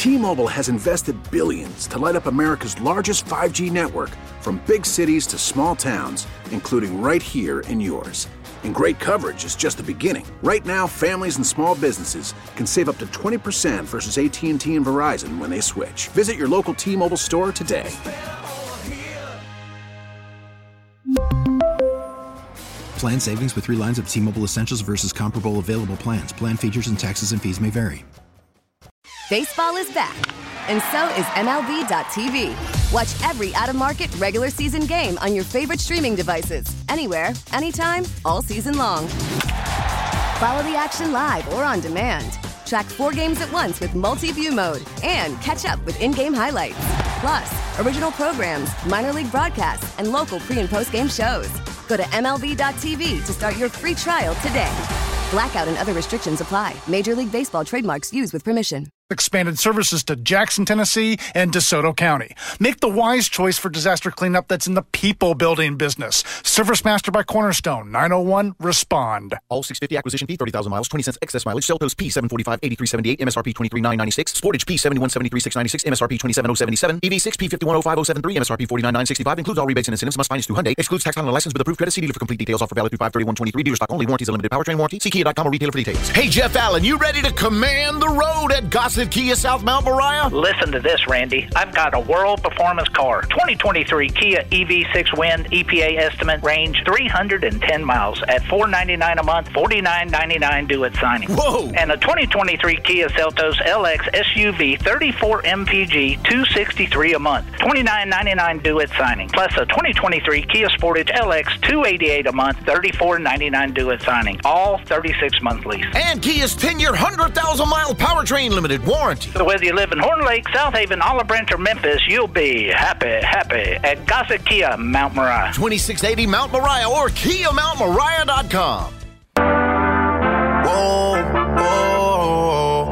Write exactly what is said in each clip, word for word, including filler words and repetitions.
T-Mobile has invested billions to light up America's largest five G network, from big cities to small towns, including right here in yours. And great coverage is just the beginning. Right now, families and small businesses can save up to twenty percent versus A T and T and Verizon when they switch. Visit your local T-Mobile store today. Plan savings with three lines of T-Mobile Essentials versus comparable available plans. Plan features and taxes and fees may vary. Baseball is back, and so is M L B dot T V. Watch every out-of-market regular season game on your favorite streaming devices, anywhere, anytime, all season long. Follow the action live or on demand. Track four games at once with multi-view mode and catch up with in-game highlights. Plus, original programs, minor league broadcasts, and local pre- and post-game shows. Go to M L B dot T V to start your free trial today. Blackout and other restrictions apply. Major League Baseball trademarks used with permission. Expanded services to Jackson, Tennessee, and DeSoto County. Make the wise choice for disaster cleanup that's in the people-building business. Service Master by Cornerstone, nine oh one, respond. All six fifty acquisition fee, thirty thousand miles, twenty cents excess mileage. Seltos P seven forty-five, eighty-three seventy-eight, M S R P twenty-three nine ninety-six. Sportage P seventy-one seventy-three, six ninety-six, M S R P twenty-seven oh seventy-seven. E V six P fifty-one oh five oh seventy-three, M S R P forty-nine nine sixty-five. Includes all rebates and incentives. Must finance through Hyundai. Excludes tax on a license with approved credit. See dealer for complete details. Offer valid through five thirty-one twenty-three. Dealer stock only. Warranties and limited powertrain warranty. See Kia dot com or retailer for details. Hey, Jeff Allen, you ready to command the road at Gossett Kia South Mount Moriah? Listen to this, Randy. I've got a world performance car. twenty twenty-three Kia E V six Wind E P A estimate range three hundred ten miles at four hundred ninety-nine dollars a month, forty-nine ninety-nine due at signing. Whoa! And a twenty twenty-three Kia Seltos L X S U V thirty-four M P G, two hundred sixty-three dollars a month, twenty-nine ninety-nine due at signing. Plus a twenty twenty-three Kia Sportage L X, two hundred eighty-eight dollars a month, thirty-four ninety-nine due at signing. All thirty-six month lease. And Kia's ten-year, one hundred thousand mile powertrain limited warranty. So whether you live in Horn Lake, South Haven, Olive Branch, or Memphis, you'll be happy, happy at Gossett Kia Mount Moriah. twenty-six eighty Mount Moriah or Kia Mount Moriah dot com. Whoa, whoa,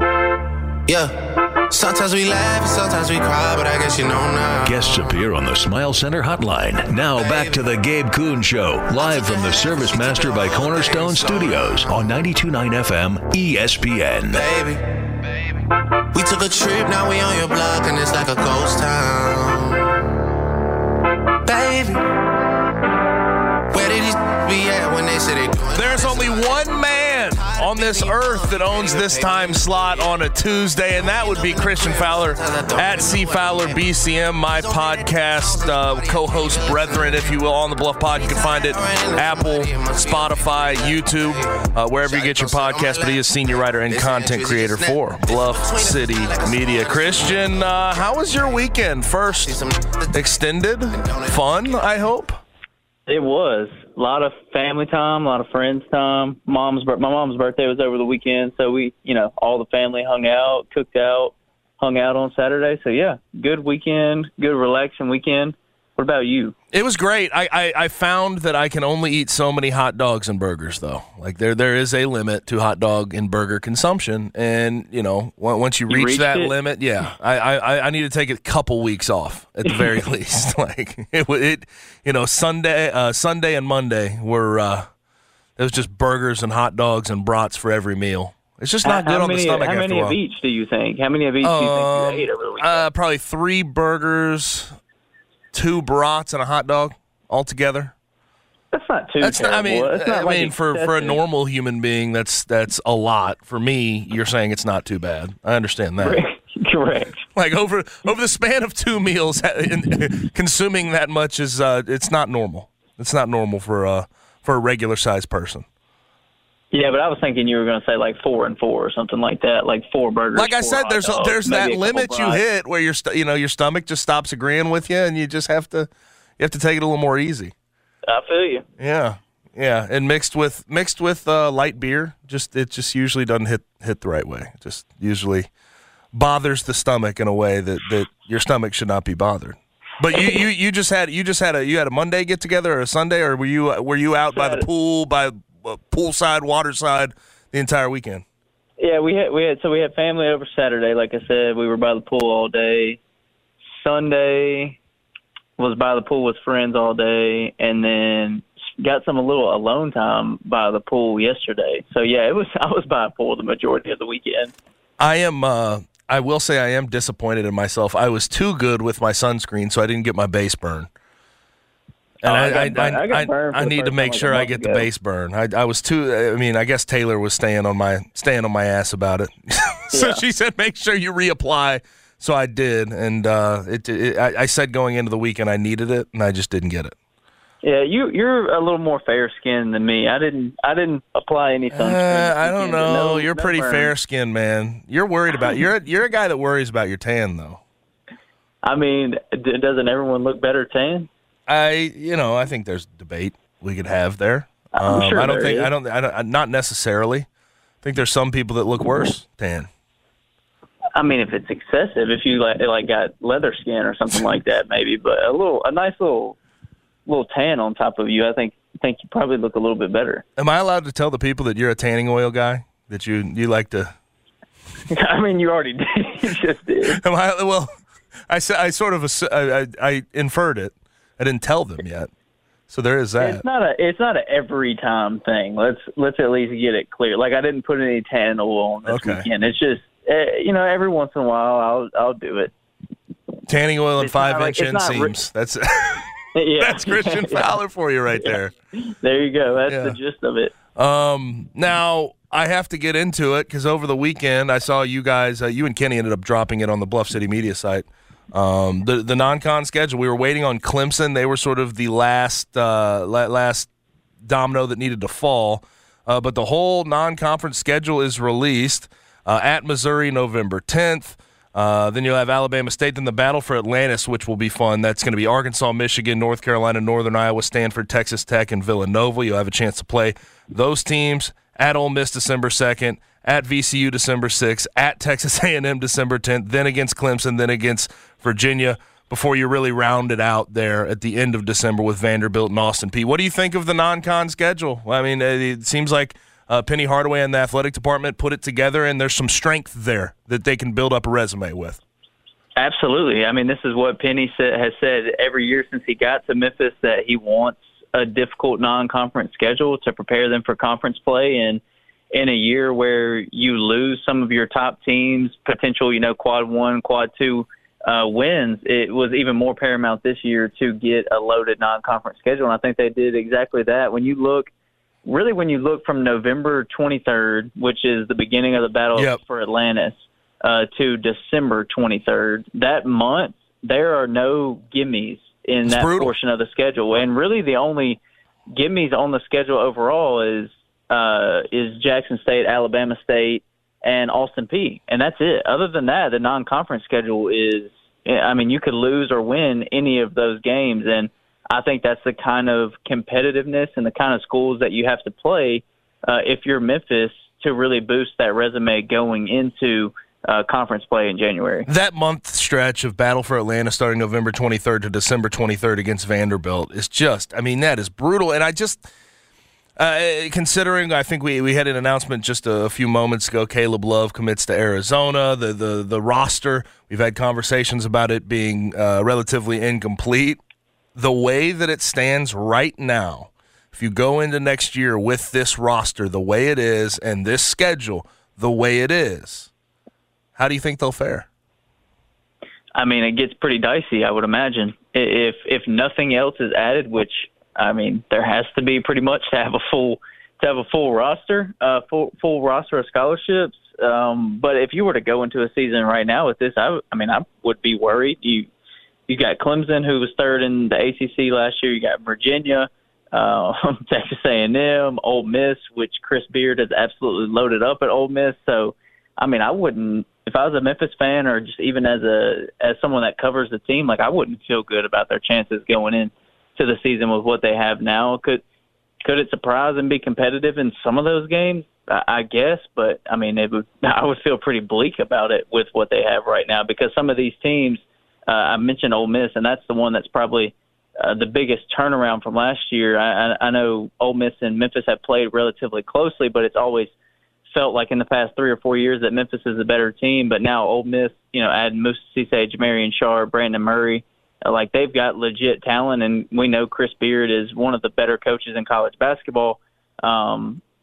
yeah. Sometimes we laugh and sometimes we cry, but I guess you know now. Guests appear on the Smile Center hotline. Now back to the Gabe Kuhn Show, live from the Service Master by Cornerstone Studios on ninety-two point nine F M E S P N. Baby, we took a trip, now we on your block and it's like a ghost town. Baby, where did these be at when they said they doing? There's only one man on this earth that owns this time slot on a Tuesday, and that would be Christian Fowler at C Fowler B C M, my podcast uh, co-host brethren, if you will, on the Bluff Pod. You can find it Apple, Spotify, YouTube, uh, wherever you get your podcast. But he is senior writer and content creator for Bluff City Media. Christian, uh, how was your weekend? First, extended, fun, I hope. It was a lot of family time, a lot of friends time. Mom's my mom's birthday was over the weekend, so we, you know, all the family hung out, cooked out, hung out on Saturday. So yeah, good weekend, good relaxing weekend. What about you? It was great. I, I, I found that I can only eat so many hot dogs and burgers, though. Like there there is a limit to hot dog and burger consumption, and you know once you, you reach that it? limit, yeah, I, I I need to take a couple weeks off at the very least. Like it, it you know Sunday uh, Sunday and Monday were uh, it was just burgers and hot dogs and brats for every meal. It's just not how, good how on many, the stomach. How after many a while. of each do you think? How many of each um, do you think you ate over the weekend? Uh, probably three burgers, two brats, and a hot dog altogether. That's not too that's terrible. Not, I mean, it's not I like mean for, for a normal human being, that's that's a lot. For me, you're saying it's not too bad. I understand that. Correct. Like over over the span of two meals, consuming that much is uh, it's not normal. It's not normal for uh, for a regular sized person. Yeah, but I was thinking you were going to say like four and four or something like that, like four burgers. Like I said, there's dogs, there's that a limit you hit where your st- you know your stomach just stops agreeing with you, and you just have to you have to take it a little more easy. I feel you. Yeah, yeah, and mixed with mixed with uh, light beer, just it just usually doesn't hit hit the right way. It just usually bothers the stomach in a way that, that your stomach should not be bothered. But you, you, you just had you just had a you had a Monday get together or a Sunday, or were you were you out by the pool by uh, poolside, waterside the entire weekend? Yeah, we had we had so we had family over Saturday. Like I said, we were by the pool all day. Sunday was by the pool with friends all day, and then got some a little alone time by the pool yesterday. So yeah, it was I was by a pool the majority of the weekend. I am. Uh, I will say I am disappointed in myself. I was too good with my sunscreen, so I didn't get my base burn. And oh, I, I, got, I, I, I, I, I need to make sure I get ago. the base burn. I, I was too. I mean, I guess Taylor was staying on my staying on my ass about it. so yeah. She said, "Make sure you reapply." So I did, and uh, it, it, I, I said going into the weekend I needed it, and I just didn't get it. Yeah, you you're a little more fair skinned than me. I didn't I didn't apply any sunscreen. Uh, I don't know. No, you're no pretty fair skinned, man. You're worried about you're a, you're a guy that worries about your tan, though. I mean, doesn't everyone look better tan? I, you know, I think there's debate we could have there. I'm um, sure I don't there think is. I don't I don't not necessarily. I think there's some people that look worse tan. I mean, if it's excessive, if you like, like got leather skin or something like that, maybe. But a little, a nice little, little tan on top of you, I think, think you probably look a little bit better. Am I allowed to tell the people that you're a tanning oil guy? That you you like to? I mean, you already did. You just did. Am I? Well, I said I sort of I, I, I inferred it. I didn't tell them yet, so there is that. It's not a it's not a every time thing. Let's let's at least get it clear. Like I didn't put any tan oil on this okay. weekend. It's just uh, you know every once in a while I'll I'll do it. Tanning oil and it's five like, inch inseams. Ri- That's yeah. that's Christian Fowler for you right there. There you go. That's yeah. the gist of it. Um, now I have to get into it because over the weekend I saw you guys. Uh, you and Kenny ended up dropping it on the Bluff City media site. Um, the the non-con schedule. We were waiting on Clemson. They were sort of the last uh, last domino that needed to fall. Uh, but the whole non-conference schedule is released uh, at Missouri, November tenth. Uh, then you'll have Alabama State. Then the battle for Atlantis, which will be fun. That's going to be Arkansas, Michigan, North Carolina, Northern Iowa, Stanford, Texas Tech, and Villanova. You'll have a chance to play those teams at Ole Miss December second, at V C U December sixth, at Texas A and M December tenth, then against Clemson, then against Virginia, before you really round it out there at the end of December with Vanderbilt and Austin Peay. What do you think of the non-con schedule? I mean, it seems like uh, Penny Hardaway and the athletic department put it together, and there's some strength there that they can build up a resume with. Absolutely. I mean, this is what Penny sa- has said every year since he got to Memphis, that he wants a difficult non-conference schedule to prepare them for conference play. And in a year where you lose some of your top teams, potential, you know, quad one, quad two uh, wins, it was even more paramount this year to get a loaded non-conference schedule. And I think they did exactly that. When you look, really when you look from November twenty-third, which is the beginning of the battle yep. for Atlantis, uh, to December twenty-third, that month, there are no gimmies in it's that brutal. portion of the schedule. And really the only gimmies on the schedule overall is uh, is Jackson State, Alabama State, and Austin Peay. And that's it. Other than that, the non-conference schedule is, I mean, you could lose or win any of those games. And I think that's the kind of competitiveness and the kind of schools that you have to play uh, if you're Memphis to really boost that resume going into uh, conference play in January. That month stretch of Battle for Atlanta starting November twenty-third to December twenty-third against Vanderbilt is just, I mean, that is brutal. And I just, uh, considering, I think we, we had an announcement just a, a few moments ago, Caleb Love commits to Arizona, the, the, the roster, we've had conversations about it being uh, relatively incomplete. The way that it stands right now, if you go into next year with this roster the way it is and this schedule the way it is, how do you think they'll fare? I mean, it gets pretty dicey, I would imagine. If if nothing else is added, which, I mean, there has to be pretty much to have a full to have a full roster, uh, full full roster of scholarships. Um, but if you were to go into a season right now with this, I, w- I mean, I would be worried. You you got Clemson, who was third in the A C C last year. You got Virginia, uh, Texas A and M, Ole Miss, which Chris Beard has absolutely loaded up at Ole Miss. So, I mean, I wouldn't, if I was a Memphis fan or just even as a as someone that covers the team, like I wouldn't feel good about their chances going into the season with what they have now. Could could it surprise and be competitive in some of those games? I, I guess, but I mean, it would. I would feel pretty bleak about it with what they have right now because some of these teams. Uh, I mentioned Ole Miss, and that's the one that's probably uh, the biggest turnaround from last year. I, I, I know Ole Miss and Memphis have played relatively closely, but it's always felt like in the past three or four years that Memphis is a better team. But now Ole Miss, you know, adding Musa Cisse, Jamarian Sharr, Brandon Murray, uh, like they've got legit talent, and we know Chris Beard is one of the better coaches in college basketball. Um,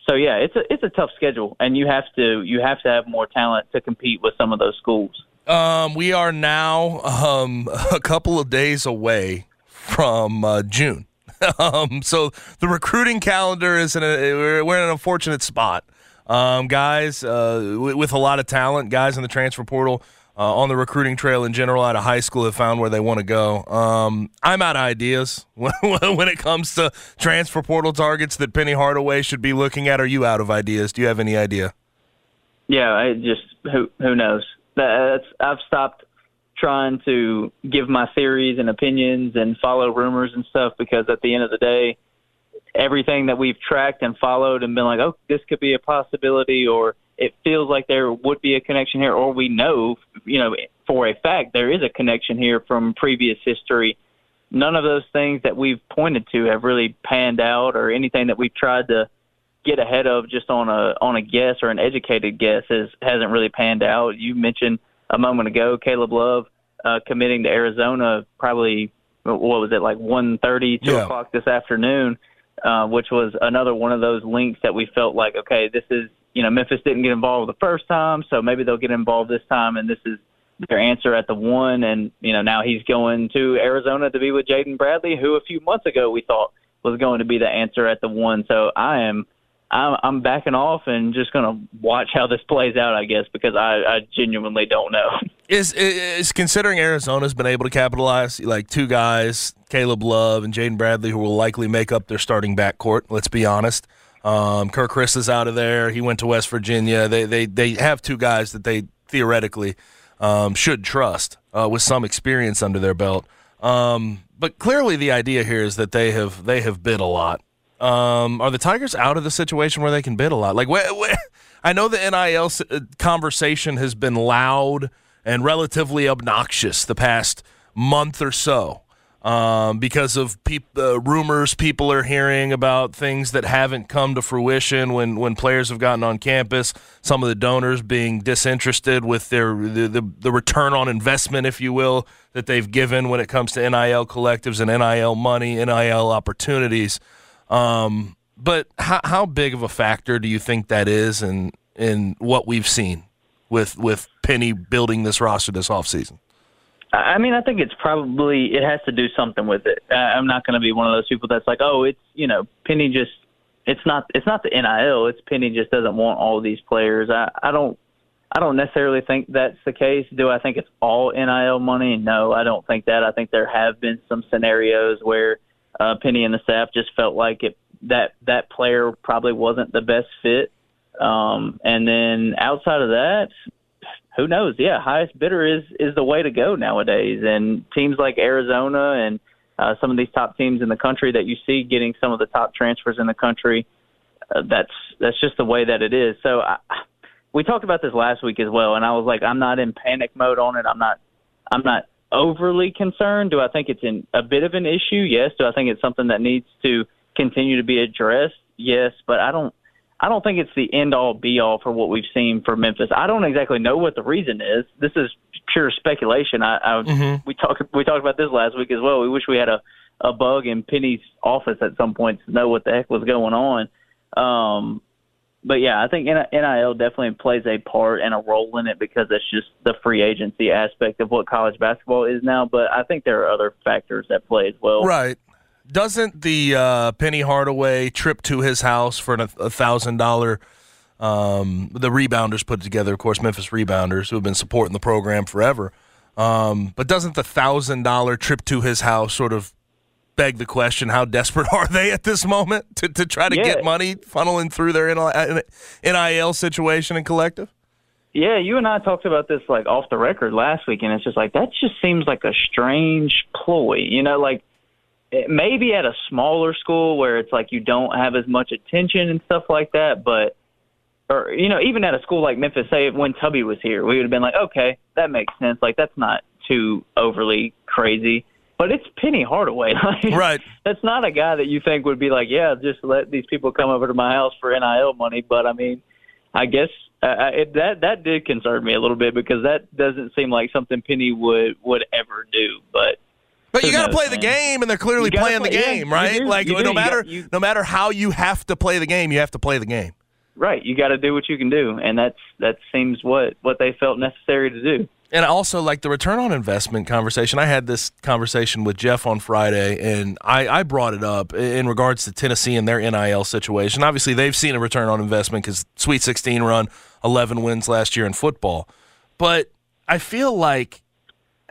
so yeah, it's a it's a tough schedule, and you have to you have to have more talent to compete with some of those schools. Um, we are now um, a couple of days away from uh, June. um, so the recruiting calendar is in a we're in an unfortunate spot. Um, guys uh, with a lot of talent, guys in the transfer portal, uh, on the recruiting trail in general out of high school have found where they want to go. Um, I'm out of ideas when, when it comes to transfer portal targets that Penny Hardaway should be looking at. Are you out of ideas? Do you have any idea? Yeah, I just who who knows. That's I've stopped trying to give my theories and opinions and follow rumors and stuff, because at the end of the day, everything that we've tracked and followed and been like, oh, this could be a possibility, or it feels like there would be a connection here, or we know, you know, for a fact there is a connection here from previous history. None of those things that we've pointed to have really panned out, or anything that we've tried to get ahead of just on a on a guess or an educated guess is, hasn't really panned out. You mentioned a moment ago Caleb Love uh, committing to Arizona probably, what was it, like one thirty, two yeah. o'clock this afternoon, uh, which was another one of those links that we felt like, okay, this is, you know, Memphis didn't get involved the first time, so maybe they'll get involved this time, and this is their answer at the one. And, you know, now he's going to Arizona to be with Jaden Bradley, who a few months ago we thought was going to be the answer at the one. So I am I'm, I'm backing off and just going to watch how this plays out, I guess, because I, I genuinely don't know. Is is considering Arizona's been able to capitalize, like two guys, Caleb Love and Jaden Bradley, who will likely make up their starting backcourt, let's be honest. Um, Kirk Chris is out of there. He went to West Virginia. They they, they have two guys that they theoretically um, should trust uh, with some experience under their belt. Um, but clearly the idea here is that they have they have bid a lot. Um, are the Tigers out of the situation where they can bid a lot? Like, wh- wh- I know the N I L conversation has been loud and relatively obnoxious the past month or so um, because of peop- uh, rumors people are hearing about things that haven't come to fruition when, when players have gotten on campus, some of the donors being disinterested with their the, the, the return on investment, if you will, that they've given when it comes to N I L collectives and N I L money, N I L opportunities. Um, but how, how big of a factor do you think that is in, in what we've seen with, with Penny building this roster this offseason? I mean, I think it's probably, it has to do something with it. Uh, I'm not going to be one of those people that's like, oh, it's, you know, Penny just, it's not, it's not the N I L, it's Penny just doesn't want all these players. I, I don't, I don't necessarily think that's the case. Do I think it's all N I L money? No, I don't think that. I think there have been some scenarios where Uh, Penny and the staff just felt like it that that player probably wasn't the best fit. Um, and then outside of that, who knows? Yeah, highest bidder is is the way to go nowadays. And teams like Arizona and uh, some of these top teams in the country that you see getting some of the top transfers in the country, uh, that's that's just the way that it is. So I, we talked about this last week as well, and I was like, I'm not in panic mode on it. I'm not. I'm not. overly concerned. Do I think it's in a bit of an issue? Yes. Do I think it's something that needs to continue to be addressed? Yes. But I don't I don't think it's the end all be all for what we've seen for Memphis. I don't exactly know what the reason is. This is pure speculation. I, I mm-hmm. we talked we talked about this last week as well. We wish we had a, a bug in Penny's office at some point to know what the heck was going on. Um But, yeah, I think N I L definitely plays a part and a role in it because it's just the free agency aspect of what college basketball is now. But I think there are other factors that play as well. Right. Doesn't the uh, Penny Hardaway trip to his house for a one thousand dollars um, the Rebounders put together, of course, Memphis Rebounders, who have been supporting the program forever. Um, but doesn't the one thousand dollars trip to his house sort of beg the question, how desperate are they at this moment to, to try to yeah. get money funneling through their N I L situation and collective? Yeah, you and I talked about this like off the record last week, and it's just like that just seems like a strange ploy. You know, like maybe at a smaller school where it's like you don't have as much attention and stuff like that, but or you know, even at a school like Memphis, say when Tubby was here, we would have been like, okay, that makes sense. Like that's not too overly crazy. But it's Penny Hardaway. Right. That's not a guy that you think would be like, yeah, just let these people come over to my house for N I L money. But, I mean, I guess uh, it, that that did concern me a little bit because that doesn't seem like something Penny would, would ever do. But But you got to play the game, and they're clearly playing play, the game, yeah, right? do, like no do. matter you got, you, no matter how you have to play the game, you have to play the game. Right. You got to do what you can do, and that's that seems what what they felt necessary to do. And also, like the return on investment conversation, I had this conversation with Jeff on Friday, and I, I brought it up in regards to Tennessee and their N I L situation. Obviously, they've seen a return on investment because Sweet sixteen run, eleven wins last year in football. But I feel like, uh,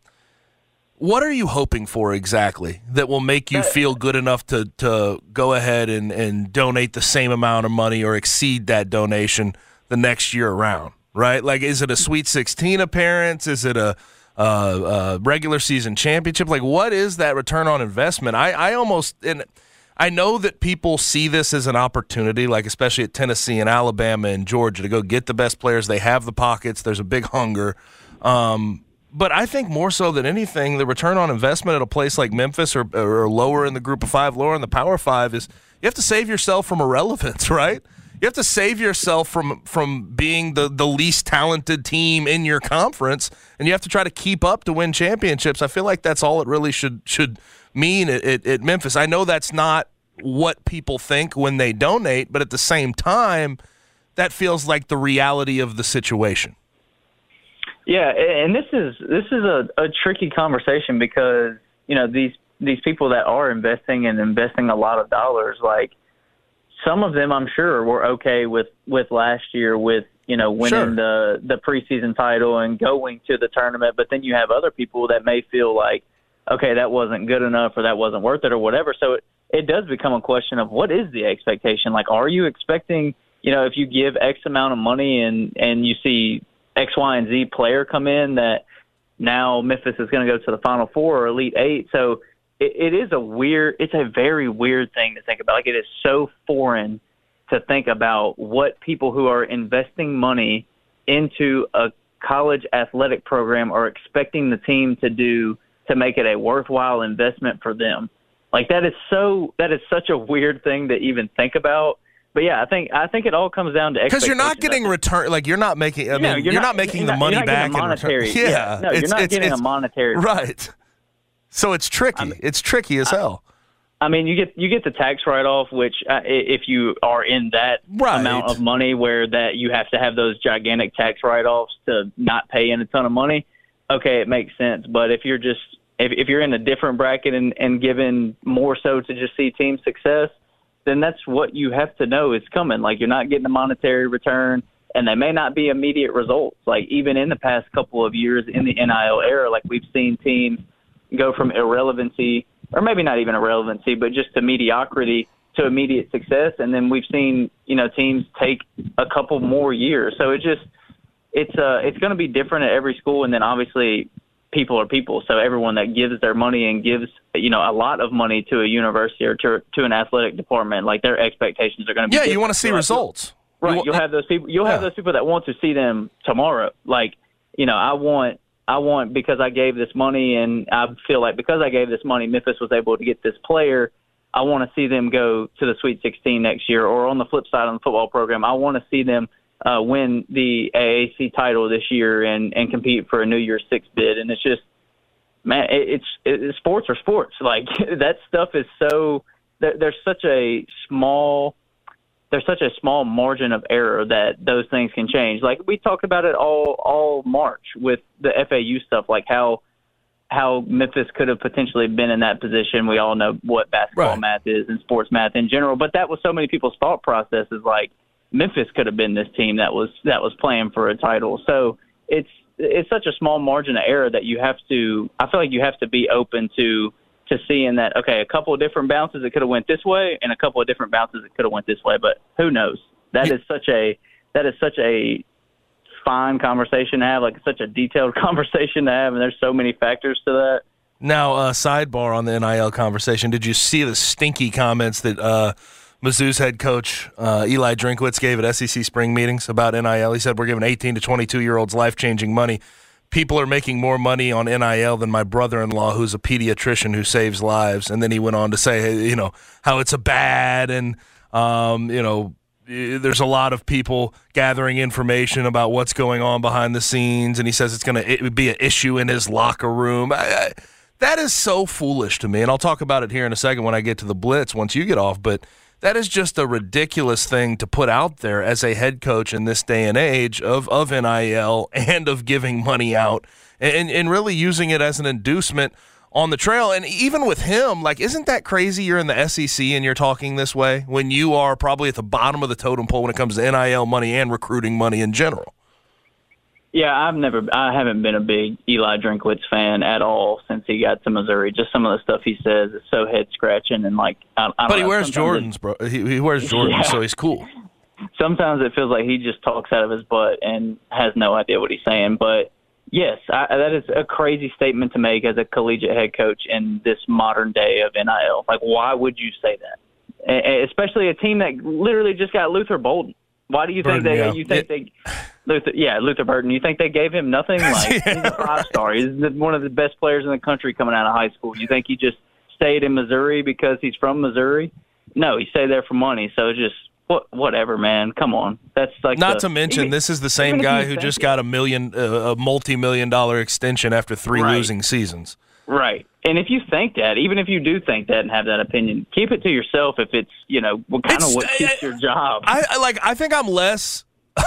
what are you hoping for exactly that will make you feel good enough to, to go ahead and, and donate the same amount of money or exceed that donation the next year around? Right? Like, is it a Sweet sixteen appearance? Is it a, a, a regular season championship? Like, what is that return on investment? I, I almost – and I know that people see this as an opportunity, like especially at Tennessee and Alabama and Georgia, to go get the best players. They have the pockets. There's a big hunger. Um, but I think more so than anything, the return on investment at a place like Memphis or, or lower in the group of five, lower in the Power Five is you have to save yourself from irrelevance, right? You have to save yourself from from being the, the least talented team in your conference, and you have to try to keep up to win championships. I feel like that's all it really should should mean at, at, at Memphis. I know that's not what people think when they donate, but at the same time, that feels like the reality of the situation. Yeah, and this is this is a, a tricky conversation because, you know, these these people that are investing and investing a lot of dollars, like, some of them, I'm sure, were okay with, with last year with, you know, winning sure. the, the preseason title and going to the tournament. But then you have other people that may feel like, okay, that wasn't good enough or that wasn't worth it or whatever. So it, it does become a question of what is the expectation? Like, are you expecting, you know, if you give X amount of money and, and you see X, Y, and Z player come in that now Memphis is going to go to the Final Four or Elite Eight. So it is a weird, it's a very weird thing to think about. Like, it is so foreign to think about what people who are investing money into a college athletic program are expecting the team to do to make it a worthwhile investment for them. Like, that is so, that is such a weird thing to even think about. But yeah, I think I think it all comes down to because you're not getting return, like you're not making. I mean, no, you're, you're not, not making the not, money you're not back. Monetary, in return. Yeah, yeah, no, you're it's, not it's, getting it's, a monetary right. So it's tricky. I mean, it's tricky as hell. I, I mean, you get you get the tax write-off, which uh, if you are in that right. amount of money where that you have to have those gigantic tax write-offs to not pay in a ton of money, okay, it makes sense. But if you're just if, if you're in a different bracket and, and given more so to just see team success, then that's what you have to know is coming. Like, you're not getting a monetary return, and they may not be immediate results. Like, even in the past couple of years in the N I L era, like, we've seen teams go from irrelevancy, or maybe not even irrelevancy, but just to mediocrity to immediate success. And then we've seen, you know, teams take a couple more years. So it just, it's uh, it's going to be different at every school. And then obviously people are people. So everyone that gives their money and gives, you know, a lot of money to a university or to, to an athletic department, like, their expectations are going to be Yeah, different. you want to see so results. Right. You, you'll have those people, you'll yeah. have those people that want to see them tomorrow. Like, you know, I want, I want, because I gave this money and I feel like because I gave this money, Memphis was able to get this player. I want to see them go to the Sweet sixteen next year, or on the flip side on the football program, I want to see them uh, win the A A C title this year and, and compete for a New Year's Six bid. And it's just, man, it, it's it, sports are sports. Like, that stuff is so there, there's such a small there's such a small margin of error that those things can change. Like, we talked about it all all March with the F A U stuff, like how how Memphis could have potentially been in that position. We all know what basketball right. math is and sports math in general, but that was so many people's thought process is like, Memphis could have been this team that was that was playing for a title. So it's it's such a small margin of error that you have to – I feel like you have to be open to to seeing that, okay, a couple of different bounces it could have went this way and a couple of different bounces it could have went this way, but who knows? That is such a that is such a fine conversation to have, like such a detailed conversation to have, and there's so many factors to that. Now, uh, sidebar on the N I L conversation, did you see the stinky comments that uh, Mizzou's head coach uh, Eli Drinkwitz gave at S E C spring meetings about N I L? He said, we're giving eighteen to twenty-two-year-olds life-changing money. People are making more money on N I L than my brother-in-law, who's a pediatrician who saves lives. And then he went on to say, hey, you know, how it's a bad and, um, you know, there's a lot of people gathering information about what's going on behind the scenes. And he says it's going to it would be an issue in his locker room. I, I, That is so foolish to me, and I'll talk about it here in a second when I get to the blitz once you get off, but that is just a ridiculous thing to put out there as a head coach in this day and age of, of N I L and of giving money out and, and really using it as an inducement on the trail. And even with him, like, isn't that crazy you're in the S E C and you're talking this way when you are probably at the bottom of the totem pole when it comes to N I L money and recruiting money in general? Yeah, I've never, I haven't been a big Eli Drinkwitz fan at all since he got to Missouri. Just some of the stuff he says is so head scratching and like. I, I but he know, wears Jordans, bro. He, he wears Jordans, yeah. So he's cool. Sometimes it feels like he just talks out of his butt and has no idea what he's saying. But yes, I, that is a crazy statement to make as a collegiate head coach in this modern day of N I L. Like, why would you say that? A- especially a team that literally just got Luther Bolden. Why do you think Burden, they? yeah. You think it, they? Luther, yeah, Luther Burden. You think they gave him nothing? Like yeah, he's a five star. He's one of the best players in the country coming out of high school. You think he just stayed in Missouri because he's from Missouri? No, he stayed there for money. So just what, whatever, man. Come on, that's like not the, to mention even, this is the same guy who just it. got a million, uh, a multi-million dollar extension after three right. losing seasons. Right. And if you think that, even if you do think that and have that opinion, keep it to yourself. If it's, you know, what kind it's, of what keeps I, your job. I, I like. I think I'm less.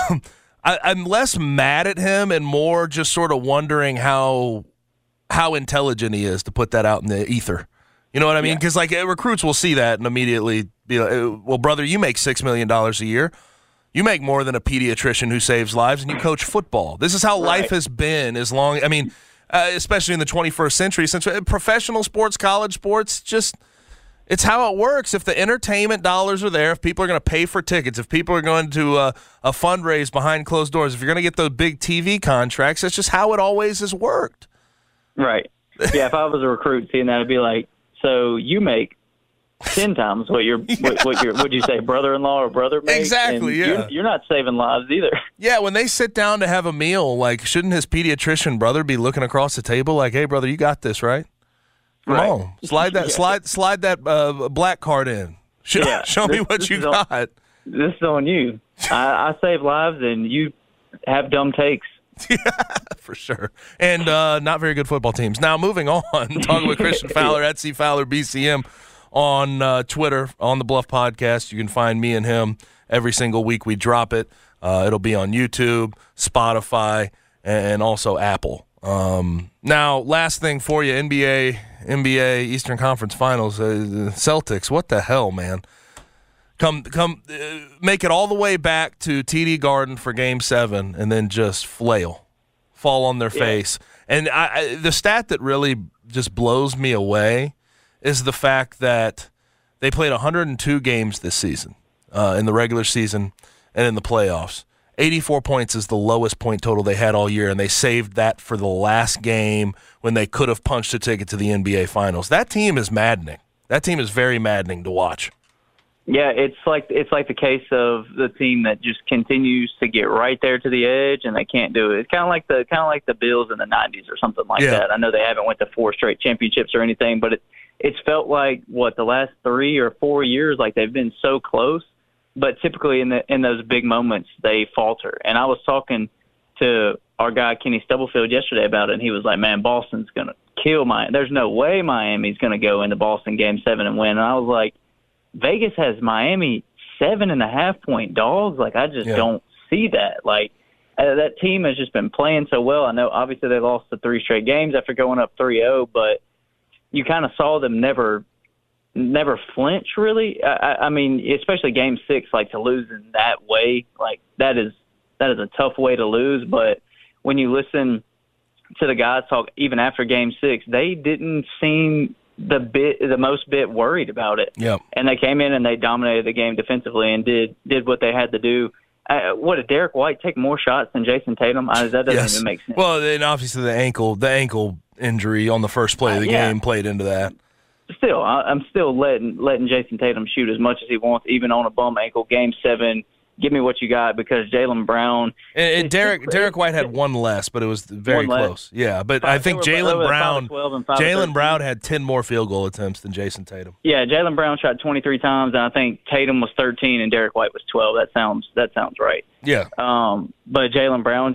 I, I'm less mad at him and more just sort of wondering how how intelligent he is to put that out in the ether. You know what I mean? Because yeah. like recruits will see that and immediately be like, "Well, brother, you make six million dollars a year. You make more than a pediatrician who saves lives, and you coach football. This is how right. life has been as long. I mean." Uh, especially in the twenty-first century, since professional sports, college sports, just it's how it works. If the entertainment dollars are there, if people are going to pay for tickets, if people are going to uh, a fundraise behind closed doors, if you're going to get those big T V contracts, that's just how it always has worked. Right. Yeah, if I was a recruit seeing that, I'd be like, so you make ten times what your yeah. what, what your would you say brother-in-law or brother makes? Exactly. And yeah. You're, you're not saving lives either. Yeah. When they sit down to have a meal, like, shouldn't his pediatrician brother be looking across the table like, "Hey, brother, you got this, right? Come right. on, slide that, yeah. slide, slide that uh, black card in. Show, yeah. show this, me what you got." On, this is on you. I, I save lives, and you have dumb takes. Yeah, for sure. And uh, not very good football teams. Now, moving on, talking with Christian Fowler at C Fowler B C M. On uh, Twitter, on the Bluff Podcast. You can find me and him every single week we drop it. Uh, it'll be on YouTube, Spotify, and also Apple. Um, now, last thing for you, N B A, N B A Eastern Conference Finals, uh, Celtics. What the hell, man? Come, come, uh, make it all the way back to T D Garden for Game Seven, and then just flail, fall on their yeah. face. And I, I, the stat that really just blows me away is the fact that they played one hundred two games this season uh, in the regular season and in the playoffs. eighty-four points is the lowest point total they had all year, and they saved that for the last game when they could have punched a ticket to the N B A Finals. That team is maddening. That team is very maddening to watch. Yeah, it's like it's like the case of the team that just continues to get right there to the edge, and they can't do it. It's kind of like the kind of like the Bills in the nineties or something like yeah. that. I know they haven't went to four straight championships or anything, but it, it's felt like what the last three or four years, like they've been so close. But typically in the in those big moments, they falter. And I was talking to our guy Kenny Stubblefield yesterday about it, and he was like, "Man, Boston's gonna kill Miami. There's no way Miami's gonna go into Boston Game Seven and win." And I was like, Vegas has Miami seven and a half point dogs. Like, I just yeah. don't see that. Like, uh, that team has just been playing so well. I know obviously they lost the three straight games after going up three oh, but you kind of saw them never never flinch, really. I, I mean, especially game six, like to lose in that way, like that is that is a tough way to lose. But when you listen to the guys talk, even after game six, they didn't seem the bit the most bit worried about it. Yep. And they came in and they dominated the game defensively and did did what they had to do. Uh, what, did Derek White take more shots than Jason Tatum? I, that doesn't yes. even make sense. Well, then obviously the ankle the ankle injury on the first play of the uh, yeah. game played into that. Still, I, I'm still letting letting Jason Tatum shoot as much as he wants, even on a bum ankle. Game seven, give me what you got, because Jaylen Brown and, and Derek Derek White had one less, but it was very close. Yeah, but five, I think Jaylen Brown Jaylen Brown had ten more field goal attempts than Jason Tatum. Yeah, Jaylen Brown shot twenty-three times, and I think Tatum was thirteen, and Derek White was twelve. That sounds that sounds right. Yeah. Um, but Jaylen Brown just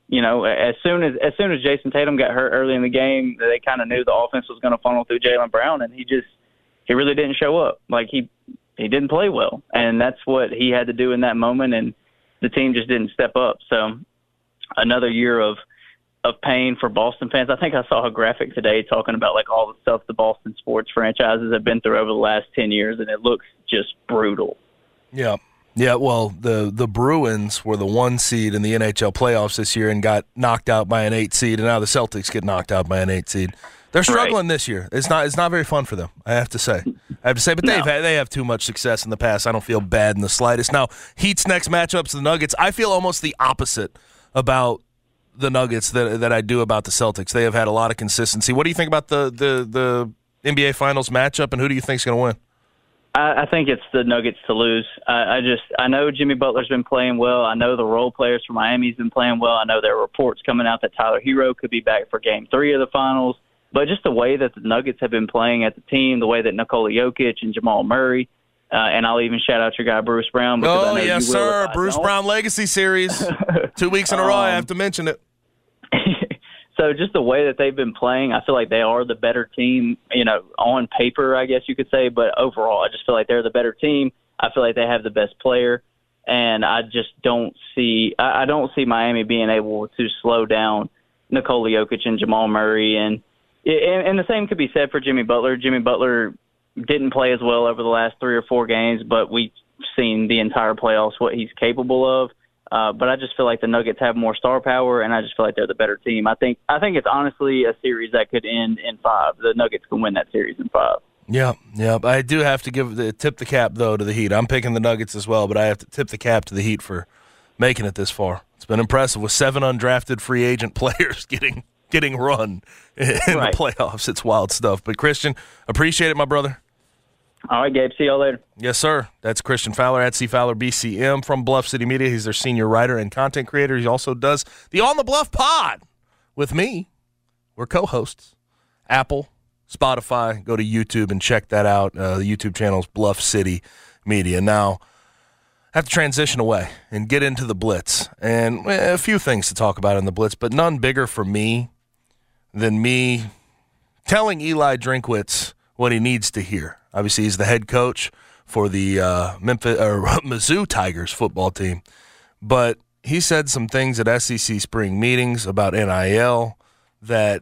you know, as soon as as soon as Jason Tatum got hurt early in the game, they kind of knew the offense was going to funnel through Jaylen Brown, and he just he really didn't show up. Like he he didn't play well, and that's what he had to do in that moment, and the team just didn't step up. So another year of of pain for Boston fans. I think I saw a graphic today talking about like all the stuff the Boston sports franchises have been through over the last ten years, and it looks just brutal. Yeah. Yeah, well, the, the Bruins were the one seed in the N H L playoffs this year and got knocked out by an eight seed, and now the Celtics get knocked out by an eight seed. They're struggling right. this year. It's not it's not very fun for them, I have to say. I have to say, but they've no. they have too much success in the past. I don't feel bad in the slightest. Now, Heat's next matchups, the Nuggets, I feel almost the opposite about the Nuggets that that I do about the Celtics. They have had a lot of consistency. What do you think about the the, the N B A Finals matchup, and who do you think is going to win? I, I think it's the Nuggets to lose. I, I just I know Jimmy Butler's been playing well. I know the role players for Miami's been playing well. I know there are reports coming out that Tyler Hero could be back for Game Three of the Finals. But just the way that the Nuggets have been playing as a team, the way that Nikola Jokic and Jamal Murray, uh, and I'll even shout out your guy Bruce Brown. Because oh I know yes, you will sir, Bruce Brown Legacy Series, two weeks in a row. Um, I have to mention it. So just the way that they've been playing, I feel like they are the better team, you know, on paper, I guess you could say. But overall, I just feel like they're the better team. I feel like they have the best player. And I just don't see – I don't see Miami being able to slow down Nikola Jokic and Jamal Murray. And, and, and the same could be said for Jimmy Butler. Jimmy Butler didn't play as well over the last three or four games, but we've seen the entire playoffs what he's capable of. Uh, but I just feel like the Nuggets have more star power, and I just feel like they're the better team. I think I think it's honestly a series that could end in five. The Nuggets can win that series in five. Yeah, yeah. I do have to give the tip the cap though to the Heat. I'm picking the Nuggets as well, but I have to tip the cap to the Heat for making it this far. It's been impressive with seven undrafted free agent players getting getting run in right. the playoffs. It's wild stuff. But Christian, appreciate it, my brother. All right, Gabe. See y'all later. Yes, sir. That's Christian Fowler at C Fowler B C M from Bluff City Media. He's their senior writer and content creator. He also does the On the Bluff pod with me. We're co-hosts. Apple, Spotify. Go to YouTube and check that out. Uh, the YouTube channel is Bluff City Media. Now, I have to transition away and get into the Blitz. And well, a few things to talk about in the Blitz, but none bigger for me than me telling Eli Drinkwitz what he needs to hear. Obviously, he's the head coach for the uh, Memphis or Mizzou Tigers football team. But he said some things at S E C spring meetings about N I L that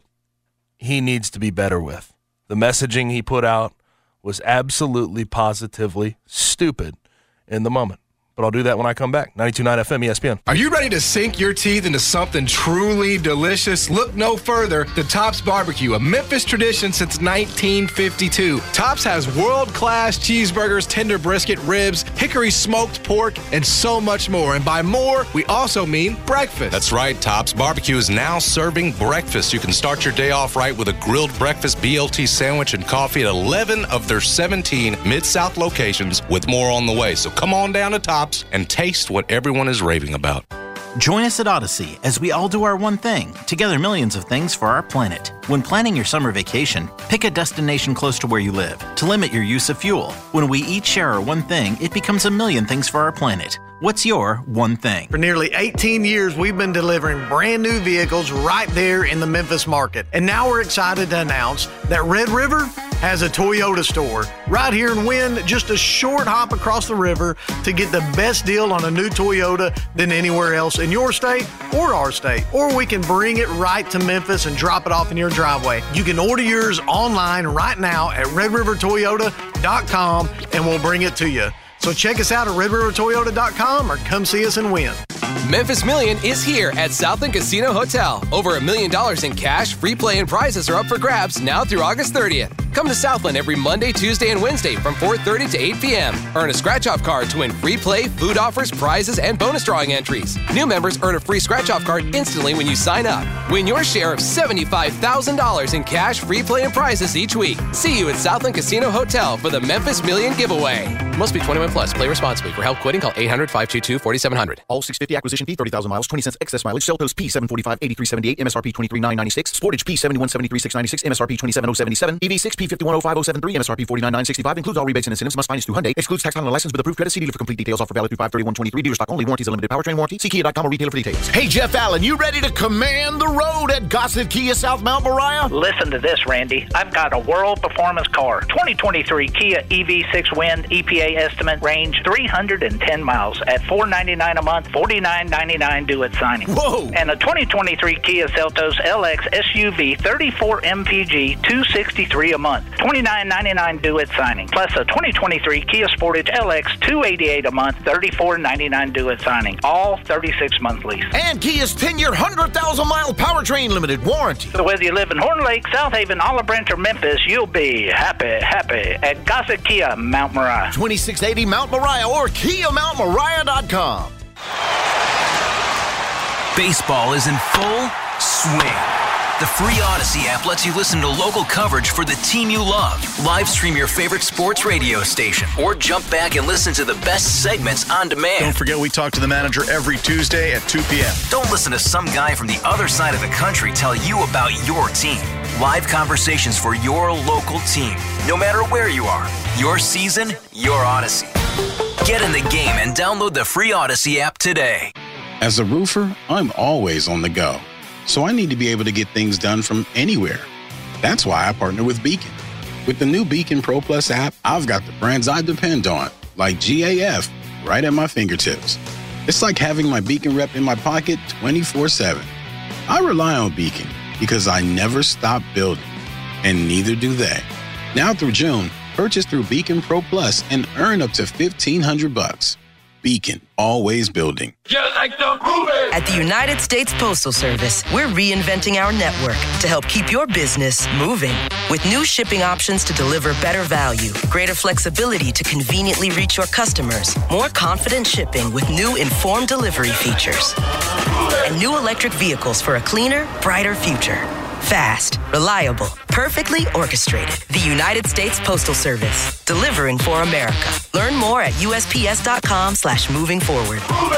he needs to be better with. The messaging he put out was absolutely, positively stupid in the moment. But I'll do that when I come back. ninety-two point nine F M E S P N. Are you ready to sink your teeth into something truly delicious? Look no further than Tops Barbecue, a Memphis tradition since nineteen fifty-two. Tops has world-class cheeseburgers, tender brisket, ribs, hickory smoked pork, and so much more. And by more, we also mean breakfast. That's right. Tops Barbecue is now serving breakfast. You can start your day off right with a grilled breakfast, B L T sandwich, and coffee at eleven of their seventeen Mid-South locations, with more on the way. So come on down to Tops and taste what everyone is raving about. Join us at Odyssey as we all do our one thing, together millions of things for our planet. When planning your summer vacation, pick a destination close to where you live to limit your use of fuel. When we each share our one thing, it becomes a million things for our planet. What's your one thing? For nearly eighteen years, we've been delivering brand new vehicles right there in the Memphis market. And now we're excited to announce that Red River has a Toyota store right here in Wynn, just a short hop across the river to get the best deal on a new Toyota than anywhere else in your state or our state. Or we can bring it right to Memphis and drop it off in your driveway. You can order yours online right now at red river toyota dot com and we'll bring it to you. So check us out at red river toyota dot com or come see us in Wynn. Memphis Million is here at Southland Casino Hotel. Over a million dollars in cash, free play, and prizes are up for grabs now through August thirtieth. Come to Southland every Monday, Tuesday, and Wednesday from four thirty to eight p.m. Earn a scratch-off card to win free play, food offers, prizes, and bonus drawing entries. New members earn a free scratch-off card instantly when you sign up. Win your share of seventy-five thousand dollars in cash, free play, and prizes each week. See you at Southland Casino Hotel for the Memphis Million giveaway. Must be twenty-one plus. Play responsibly. For help quitting, call eight hundred, five two two, four seven zero zero. All six fifty acquisition fee, thirty thousand miles, twenty cents excess mileage. Seltos P seven forty-five, eighty-three seventy-eight, M S R P twenty-three nine ninety-six. Sportage P seventy-one seventy-three six ninety-six, M S R P twenty-seven oh seventy-seven. E V six P P five one oh five oh seven three, M S R P forty-nine thousand nine hundred sixty-five. Includes all rebates and incentives. Must finance through Hyundai. Excludes tax on a license with approved credit. See dealer for complete details. Offer valid through five thirty-one twenty-three. Dealer stock only. Warranties are limited. Powertrain warranty. See Kia dot com or retailer for details. Hey, Jeff Allen, you ready to command the road at Gossett Kia South Mount Moriah? Listen to this, Randy. I've got a world performance car. twenty twenty-three Kia E V six Wind, E P A estimate range three hundred ten miles at four hundred ninety-nine dollars a month, forty-nine ninety-nine due at signing. Whoa! And a twenty twenty-three Kia Seltos L X S U V thirty-four M P G, two hundred sixty-three dollars a month, twenty-nine ninety-nine due at signing. Plus a twenty twenty-three Kia Sportage L X, two hundred eighty-eight dollars a month, thirty-four ninety-nine due at signing. All thirty-six month lease. And Kia's ten-year, one hundred thousand mile powertrain limited warranty. So whether you live in Horn Lake, South Haven, Olive Branch, or Memphis, you'll be happy, happy at Gossett Kia Mount Moriah. twenty-six eighty Mount Moriah or Kia Mount Moriah dot com. Baseball is in full swing. The free Odyssey app lets you listen to local coverage for the team you love, live stream your favorite sports radio station, or jump back and listen to the best segments on demand. Don't forget we talk to the manager every Tuesday at two p.m. Don't listen to some guy from the other side of the country tell you about your team. Live conversations for your local team, no matter where you are. Your season, your Odyssey. Get in the game and download the free Odyssey app today. As a roofer, I'm always on the go, so I need to be able to get things done from anywhere. That's why I partner with Beacon. With the new Beacon Pro Plus app, I've got the brands I depend on, like G A F, right at my fingertips. It's like having my Beacon rep in my pocket twenty-four seven. I rely on Beacon because I never stop building, and neither do they. Now through June, purchase through Beacon Pro Plus and earn up to fifteen hundred bucks. Beacon, always building. Just like the movie. At the United States Postal Service, we're reinventing our network to help keep your business moving. With new shipping options to deliver better value, greater flexibility to conveniently reach your customers, more confident shipping with new informed delivery features, and new electric vehicles for a cleaner, brighter future. Fast, reliable, perfectly orchestrated. The United States Postal Service, delivering for America. Learn more at U S P S dot com slash moving forward.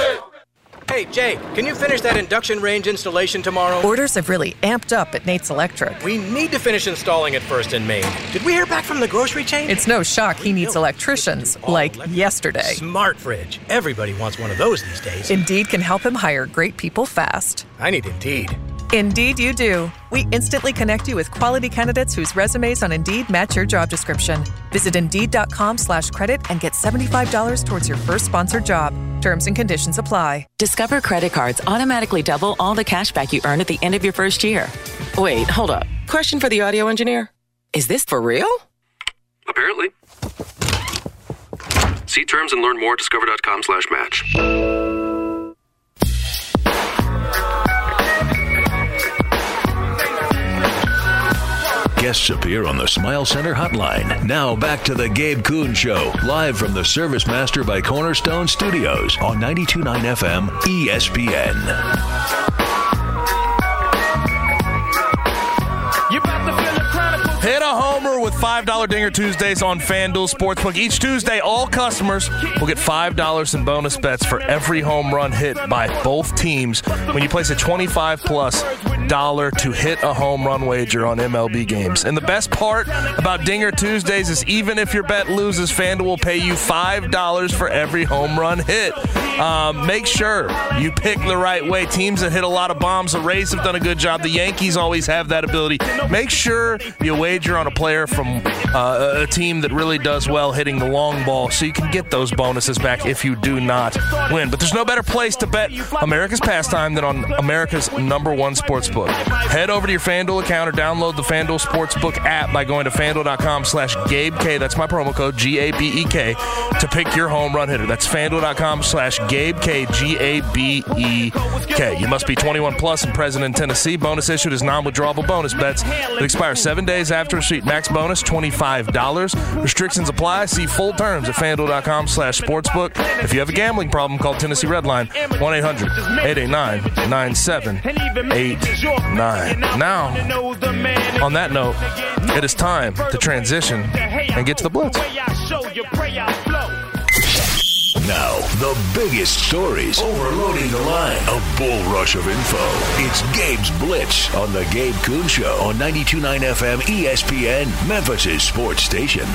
Hey, Jay, can you finish that induction range installation tomorrow? Orders have really amped up at Nate's Electric. We need to finish installing it first in Maine. Did we hear back from the grocery chain? It's no shock he needs electricians, like yesterday. Smart fridge. Everybody wants one of those these days. Indeed can help him hire great people fast. I need Indeed. Indeed you do. We instantly connect you with quality candidates whose resumes on Indeed match your job description. Visit Indeed.com slash credit and get seventy-five dollars towards your first sponsored job. Terms and conditions apply. Discover credit cards automatically double all the cash back you earn at the end of your first year. Wait, hold up. Question for the audio engineer. Is this for real? Apparently. See terms and learn more at discover.com slash match. Guests appear on the Smile Center hotline. Now back to the Gabe Kuhn Show, live from the Service Master by Cornerstone Studios on ninety-two point nine F M E S P N. Hit a homer with five dollar Dinger Tuesdays on FanDuel Sportsbook. Each Tuesday, all customers will get five dollars in bonus bets for every home run hit by both teams when you place a twenty-five plus dollar to hit a home run wager on M L B games. And the best part about Dinger Tuesdays is even if your bet loses, FanDuel will pay you five dollars for every home run hit. Um, make sure you pick the right way. Teams that hit a lot of bombs, the Rays have done a good job. The Yankees always have that ability. Make sure you wager on a player from uh, a team that really does well hitting the long ball so you can get those bonuses back if you do not win. But there's no better place to bet America's pastime than on America's number one sportsbook. Head over to your FanDuel account or download the FanDuel Sportsbook app by going to FanDuel.com slash GabeK. That's my promo code, G A B E K, to pick your home run hitter. That's FanDuel.com slash GabeK, G A B E K. You must be twenty-one plus and present in Tennessee. Bonus issued is non-withdrawable bonus bets that expire seven days after receipt. Max bonus twenty-five dollars. Restrictions apply. See full terms at FanDuel.com slash sportsbook. If you have a gambling problem, call Tennessee Redline one eight hundred eight eight nine nine seven eight nine. Now, on that note, it is time to transition and get to the Blitz. Now, the biggest stories overloading the line. A bull rush of info. It's Gabe's Blitz on the Gabe Kuhn Show on ninety-two point nine F M E S P N, Memphis' sports station.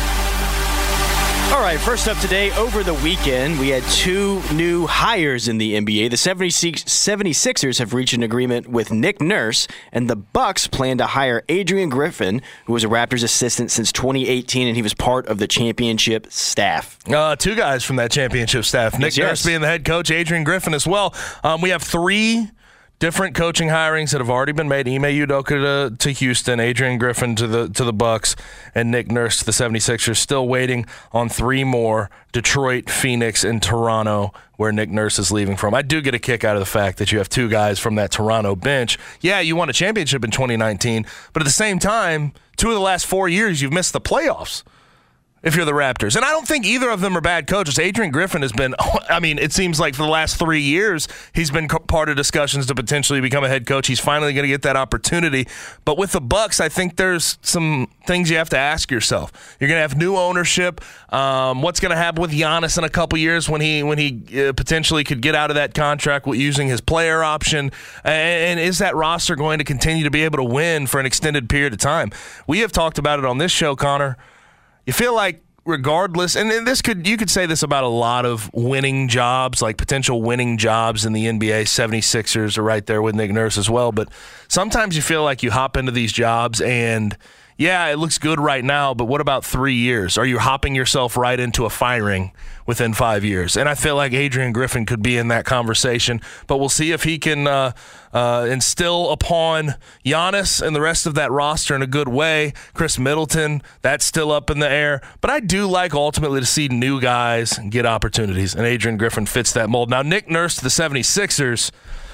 All right, first up today, over the weekend, we had two new hires in the N B A. The seventy-sixers have reached an agreement with Nick Nurse, and the Bucks plan to hire Adrian Griffin, who was a Raptors assistant since twenty eighteen, and he was part of the championship staff. Uh, two guys from that championship staff. Nick Yes, yes. Nurse being the head coach, Adrian Griffin as well. Um, we have three different coaching hirings that have already been made. Ime Udoka to, to Houston, Adrian Griffin to the to the Bucks, and Nick Nurse to the seventy-sixers. Still waiting on three more, Detroit, Phoenix, and Toronto, where Nick Nurse is leaving from. I do get a kick out of the fact that you have two guys from that Toronto bench. Yeah, you won a championship in twenty nineteen, but at the same time, two of the last four years you've missed the playoffs if you're the Raptors. And I don't think either of them are bad coaches. Adrian Griffin has been, I mean, it seems like for the last three years, he's been part of discussions to potentially become a head coach. He's finally going to get that opportunity. But with the Bucks, I think there's some things you have to ask yourself. You're going to have new ownership. Um, what's going to happen with Giannis in a couple years when he when he uh, potentially could get out of that contract with using his player option? And, and is that roster going to continue to be able to win for an extended period of time? We have talked about it on this show, Connor. You feel like regardless, and this could you could say this about a lot of winning jobs, like potential winning jobs in the N B A. seventy-sixers are right there with Nick Nurse as well. But sometimes you feel like you hop into these jobs and, yeah, it looks good right now, but what about three years? Are you hopping yourself right into a firing within five years? And I feel like Adrian Griffin could be in that conversation, but we'll see if he can uh, uh, instill upon Giannis and the rest of that roster in a good way. Chris Middleton, that's still up in the air. But I do like ultimately to see new guys get opportunities, and Adrian Griffin fits that mold. Now, Nick Nurse to the seventy-sixers,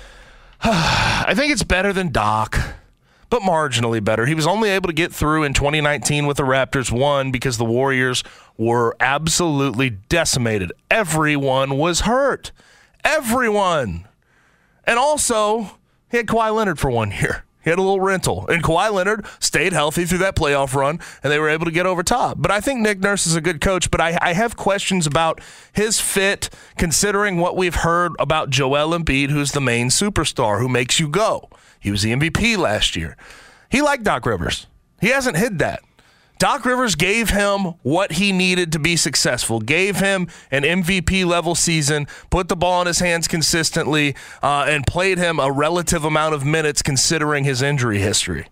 I think it's better than Doc, but marginally better. He was only able to get through in twenty nineteen with the Raptors, one, because the Warriors were absolutely decimated. Everyone was hurt. Everyone. And also, he had Kawhi Leonard for one year. He had a little rental. And Kawhi Leonard stayed healthy through that playoff run, and they were able to get over top. But I think Nick Nurse is a good coach, but I, I have questions about his fit, considering what we've heard about Joel Embiid, who's the main superstar, who makes you go. He was the M V P last year. He liked Doc Rivers. He hasn't hid that. Doc Rivers gave him what he needed to be successful, gave him an M V P-level season, put the ball in his hands consistently, uh, and played him a relative amount of minutes considering his injury history.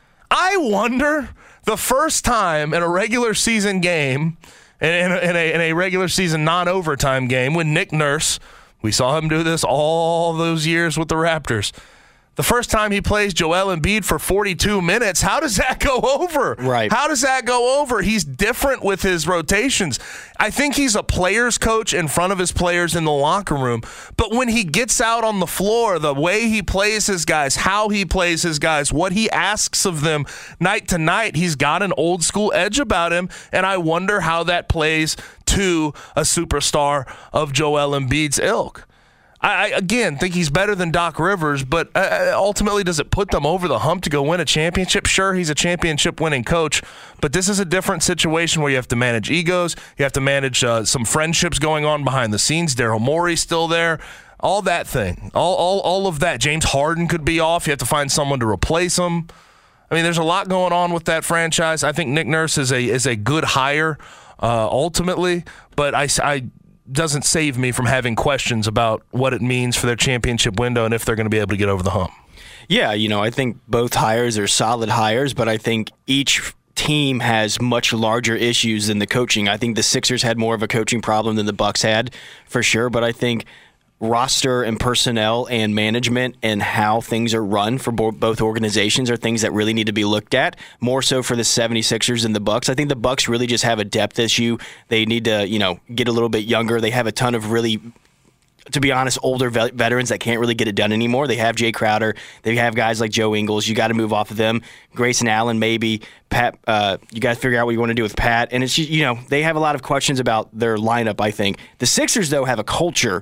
I wonder, the first time in a regular season game, in a, in a, in a regular season non-overtime game, when Nick Nurse, we saw him do this all those years with the Raptors, the first time he plays Joel Embiid for forty-two minutes, how does that go over? Right. How does that go over? He's different with his rotations. I think he's a player's coach in front of his players in the locker room. But when he gets out on the floor, the way he plays his guys, how he plays his guys, what he asks of them night to night, he's got an old school edge about him. And I wonder how that plays to a superstar of Joel Embiid's ilk. I, again, think he's better than Doc Rivers, but uh, ultimately, does it put them over the hump to go win a championship? Sure, he's a championship-winning coach, but this is a different situation where you have to manage egos, you have to manage uh, some friendships going on behind the scenes. Daryl Morey's still there, all that thing, all, all, all of that. James Harden could be off. You have to find someone to replace him. I mean, there's a lot going on with that franchise. I think Nick Nurse is a is a good hire uh, ultimately, but I, I doesn't save me from having questions about what it means for their championship window and if they're going to be able to get over the hump. Yeah, you know, I think both hires are solid hires, but I think each team has much larger issues than the coaching. I think the Sixers had more of a coaching problem than the Bucks had, for sure, but I think roster and personnel and management and how things are run for bo- both organizations are things that really need to be looked at, more so for the seventy-sixers and the Bucks. I think the Bucks really just have a depth issue. They need to, you know, get a little bit younger. They have a ton of really, to be honest, older ve- veterans that can't really get it done anymore. They have Jay Crowder. They have guys like Joe Ingles. You got to move off of them. Grayson Allen, maybe. Pat, uh, you got to figure out what you want to do with Pat. And it's, you know, they have a lot of questions about their lineup, I think. The Sixers, though, have a culture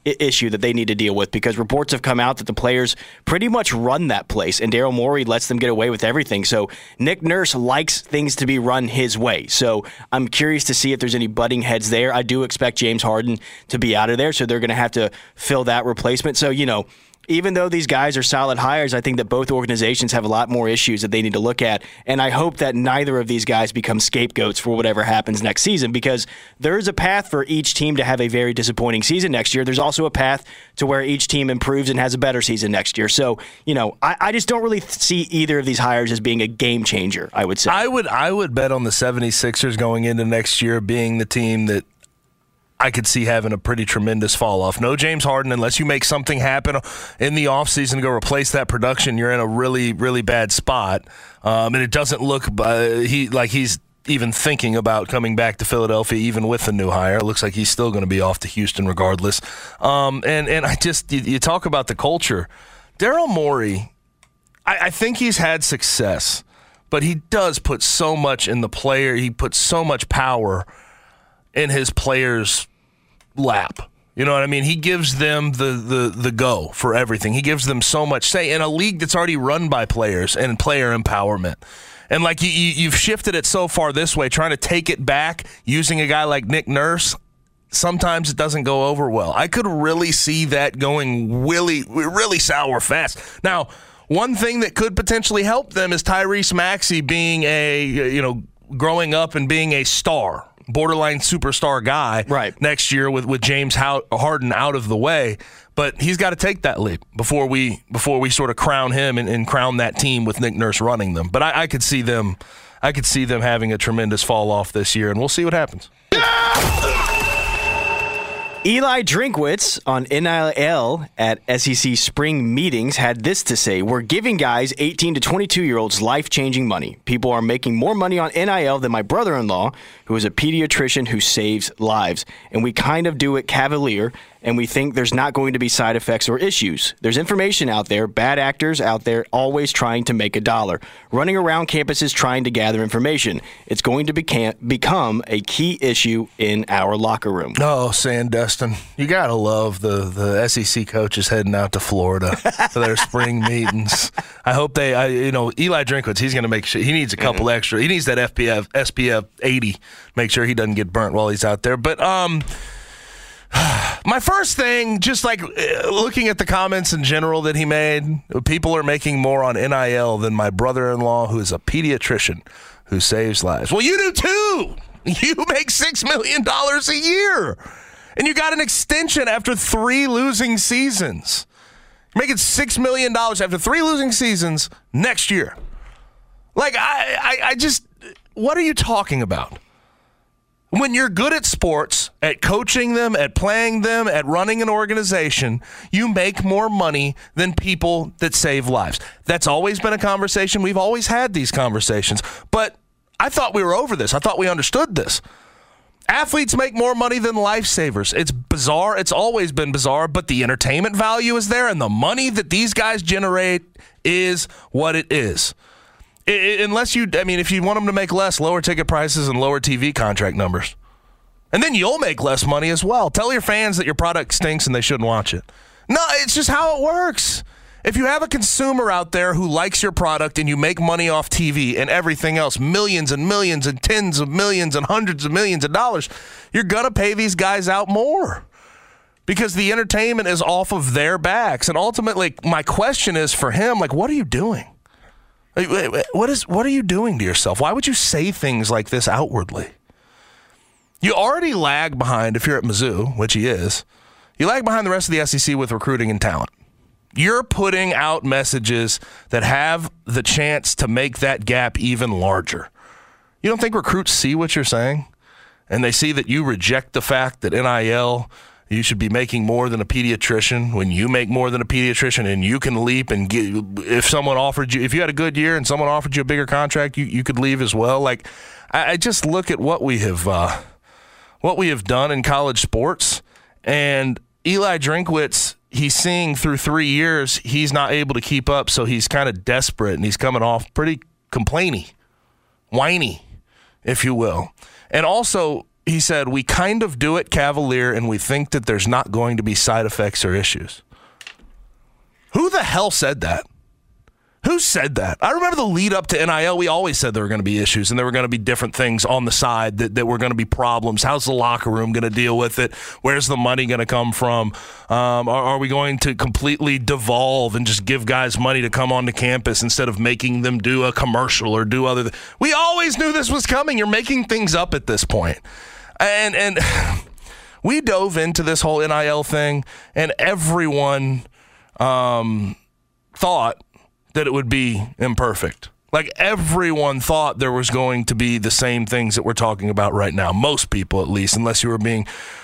I- issue that they need to deal with, because reports have come out that the players pretty much run that place, and Daryl Morey lets them get away with everything. So Nick Nurse likes things to be run his way. So I'm curious to see if there's any butting heads there. I do expect James Harden to be out of there, so they're going to have to fill that replacement. So, you know, even though these guys are solid hires, I think that both organizations have a lot more issues that they need to look at. And I hope that neither of these guys become scapegoats for whatever happens next season, because there is a path for each team to have a very disappointing season next year. There's also a path to where each team improves and has a better season next year. So, you know, I, I just don't really see either of these hires as being a game changer, I would say. I would, I would bet on the seventy-sixers going into next year being the team that I could see having a pretty tremendous fall off. No James Harden, unless you make something happen in the offseason to go replace that production, you're in a really, really bad spot. Um, and it doesn't look uh, he like he's even thinking about coming back to Philadelphia, even with the new hire. It looks like he's still going to be off to Houston regardless. Um, and, and I just, you, you talk about the culture. Daryl Morey, I, I think he's had success, but he does put so much in the player. He puts so much power in his players' lap. You know what I mean? He gives them the, the, the go for everything. He gives them so much say in a league that's already run by players and player empowerment. And like you, you, you've shifted it so far this way, trying to take it back using a guy like Nick Nurse, sometimes it doesn't go over well. I could really see that going really, really sour fast. Now, one thing that could potentially help them is Tyrese Maxey being a, you know, growing up and being a star, borderline superstar guy right. next year with, with James Harden out of the way. But he's got to take that leap before we before we sort of crown him and, and crown that team with Nick Nurse running them. But I, I could see them I could see them having a tremendous fall off this year, and we'll see what happens. Eli Drinkwitz on N I L at S E C spring meetings had this to say: "We're giving guys eighteen to twenty-two-year-olds life-changing money. People are making more money on N I L than my brother-in-law, who is a pediatrician who saves lives. And we kind of do it cavalier, and we think there's not going to be side effects or issues. There's information out there, bad actors out there always trying to make a dollar, running around campuses trying to gather information. It's going to beca- become a key issue in our locker room." Oh, Sandestin, you got to love the, the S E C coaches heading out to Florida for their spring meetings. I hope they, I, you know, Eli Drinkwitz, he's going to make sure, he needs a couple mm-hmm. extra. He needs that F P F, S P F eighty, make sure he doesn't get burnt while he's out there. But, um... my first thing, just like looking at the comments in general that he made, people are making more on N I L than my brother-in-law, who is a pediatrician who saves lives. Well, you do too. You make six million dollars a year, and you got an extension after three losing seasons. You're making six million dollars after three losing seasons next year. Like, I, I, I just, what are you talking about? When you're good at sports, at coaching them, at playing them, at running an organization, you make more money than people that save lives. That's always been a conversation. We've always had these conversations. But I thought we were over this. I thought we understood this. Athletes make more money than lifesavers. It's bizarre. It's always been bizarre, but the entertainment value is there, and the money that these guys generate is what it is. It, unless you, I mean, if you want them to make less, lower ticket prices and lower T V contract numbers. And then you'll make less money as well. Tell your fans that your product stinks and they shouldn't watch it. No, it's just how it works. If you have a consumer out there who likes your product and you make money off T V and everything else, millions and millions and tens of millions and hundreds of millions of dollars, you're going to pay these guys out more because the entertainment is off of their backs. And ultimately, my question is for him, like, what are you doing? What is? What are you doing to yourself? Why would you say things like this outwardly? You already lag behind if you're at Mizzou, which he is. You lag behind the rest of the S E C with recruiting and talent. You're putting out messages that have the chance to make that gap even larger. You don't think recruits see what you're saying? And they see that you reject the fact that N I L, you should be making more than a pediatrician when you make more than a pediatrician, and you can leap and get, if someone offered you, if you had a good year and someone offered you a bigger contract, you, you could leave as well. Like, I, I just look at what we have, uh, what we have done in college sports, and Eli Drinkwitz, he's seeing through three years, he's not able to keep up. So he's kind of desperate and he's coming off pretty complainy, whiny, if you will. And also, he said, we kind of do it cavalier and we think that there's not going to be side effects or issues. Who the hell said that? Who said that? I remember the lead up to N I L, we always said there were going to be issues and there were going to be different things on the side that, that were going to be problems. How's the locker room going to deal with it? Where's the money going to come from? Um, are, are we going to completely devolve and just give guys money to come onto campus instead of making them do a commercial or do other th- We always knew this was coming. You're making things up at this point. And, and we dove into this whole N I L thing, and everyone um, thought that it would be imperfect. Like, everyone thought there was going to be the same things that we're talking about right now. Most people, at least, unless you were being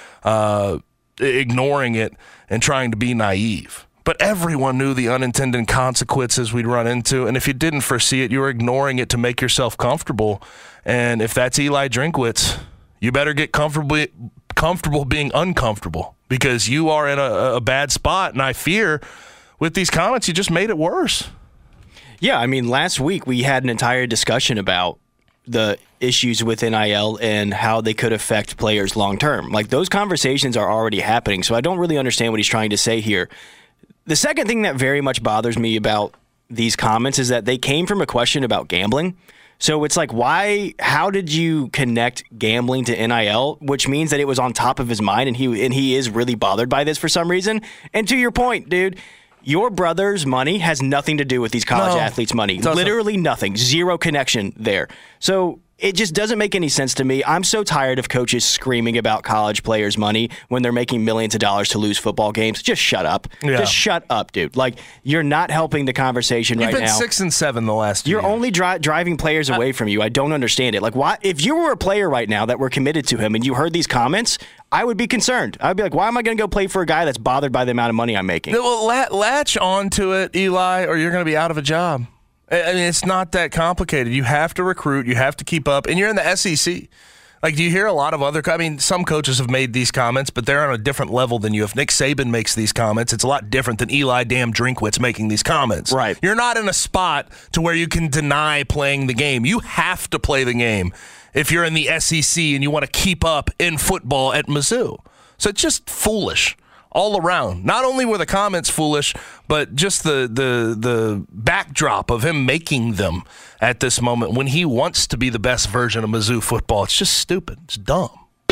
uh, ignoring it and trying to be naive. But everyone knew the unintended consequences we'd run into, and if you didn't foresee it, you were ignoring it to make yourself comfortable. And if that's Eli Drinkwitz, you better get comfortable comfortable being uncomfortable, because you are in a, a bad spot, and I fear with these comments you just made it worse. Yeah, I mean, last week we had an entire discussion about the issues with N I L and how they could affect players long term. Like, those conversations are already happening, so I don't really understand what he's trying to say here. The second thing that very much bothers me about these comments is that they came from a question about gambling. So it's like, why, how did you connect gambling to N I L, which means that it was on top of his mind, and he and he is really bothered by this for some reason. And to your point, dude, your brother's money has nothing to do with these college No, athletes' money. doesn't. Literally nothing. Zero connection there. So it just doesn't make any sense to me. I'm so tired of coaches screaming about college players' money when they're making millions of dollars to lose football games. Just shut up. Yeah. Just shut up, dude. Like, you're not helping the conversation You've right been now. six and seven the last You're year. only dri- driving players away from you. I don't understand it. Like, why? If you were a player right now that were committed to him and you heard these comments, I would be concerned. I'd be like, why am I going to go play for a guy that's bothered by the amount of money I'm making? Well, la- latch onto it, Eli, or you're going to be out of a job. I mean, it's not that complicated. You have to recruit. You have to keep up. And you're in the S E C. Like, do you hear a lot of other – I mean, some coaches have made these comments, but they're on a different level than you. If Nick Saban makes these comments, it's a lot different than Eli damn Drinkwitz making these comments. Right. You're not in a spot to where you can deny playing the game. You have to play the game if you're in the S E C and you want to keep up in football at Mizzou. So it's just foolish all around. Not only were the comments foolish, but just the the the backdrop of him making them at this moment when he wants to be the best version of Mizzou football. It's just stupid. It's dumb.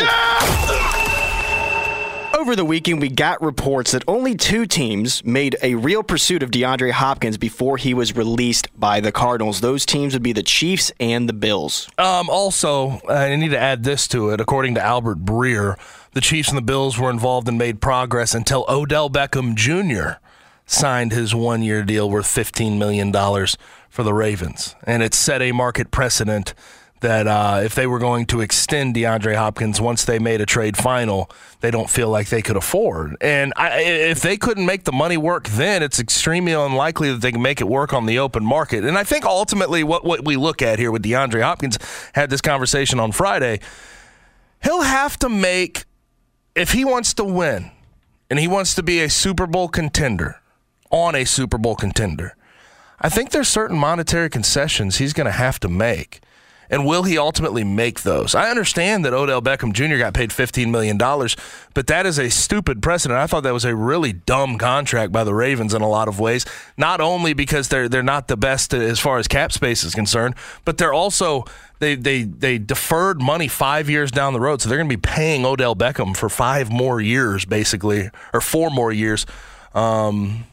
Over the weekend, we got reports that only two teams made a real pursuit of DeAndre Hopkins before he was released by the Cardinals. Those teams would be the Chiefs and the Bills. Um, also, I need to add this to it. According to Albert Breer, the Chiefs and the Bills were involved and made progress until Odell Beckham Junior signed his one-year deal worth fifteen million dollars for the Ravens. And it set a market precedent that uh, if they were going to extend DeAndre Hopkins once they made a trade final, they don't feel like they could afford. And I, if they couldn't make the money work then, it's extremely unlikely that they can make it work on the open market. And I think ultimately what, what we look at here with DeAndre Hopkins, had this conversation on Friday, he'll have to make, if he wants to win and he wants to be a Super Bowl contender, on a Super Bowl contender, I think there's certain monetary concessions he's going to have to make. And will he ultimately make those? I understand that Odell Beckham Junior got paid fifteen million dollars, but that is a stupid precedent. I thought that was a really dumb contract by the Ravens in a lot of ways, not only because they're they're not the best as far as cap space is concerned, but they're also they they they deferred money five years down the road, so they're going to be paying Odell Beckham for five more years, basically, or four more years. Um,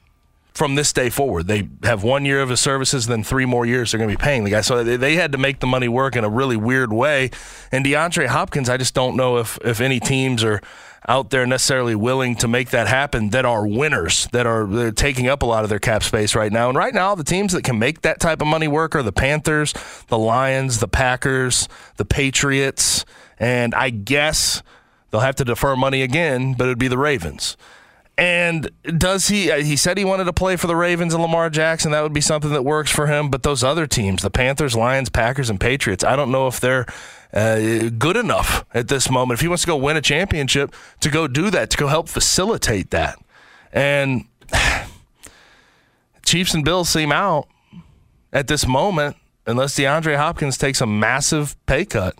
From this day forward, they have one year of his services, then three more years they're going to be paying the guy. So they, they had to make the money work in a really weird way. And DeAndre Hopkins, I just don't know if, if any teams are out there necessarily willing to make that happen that are winners, that are they're taking up a lot of their cap space right now. And right now, the teams that can make that type of money work are the Panthers, the Lions, the Packers, the Patriots, and I guess they'll have to defer money again, but it would be the Ravens. And does he, he said he wanted to play for the Ravens and Lamar Jackson. That would be something that works for him. But those other teams, the Panthers, Lions, Packers, and Patriots, I don't know if they're uh, good enough at this moment. If he wants to go win a championship, to go do that, to go help facilitate that. And Chiefs and Bills seem out at this moment unless DeAndre Hopkins takes a massive pay cut.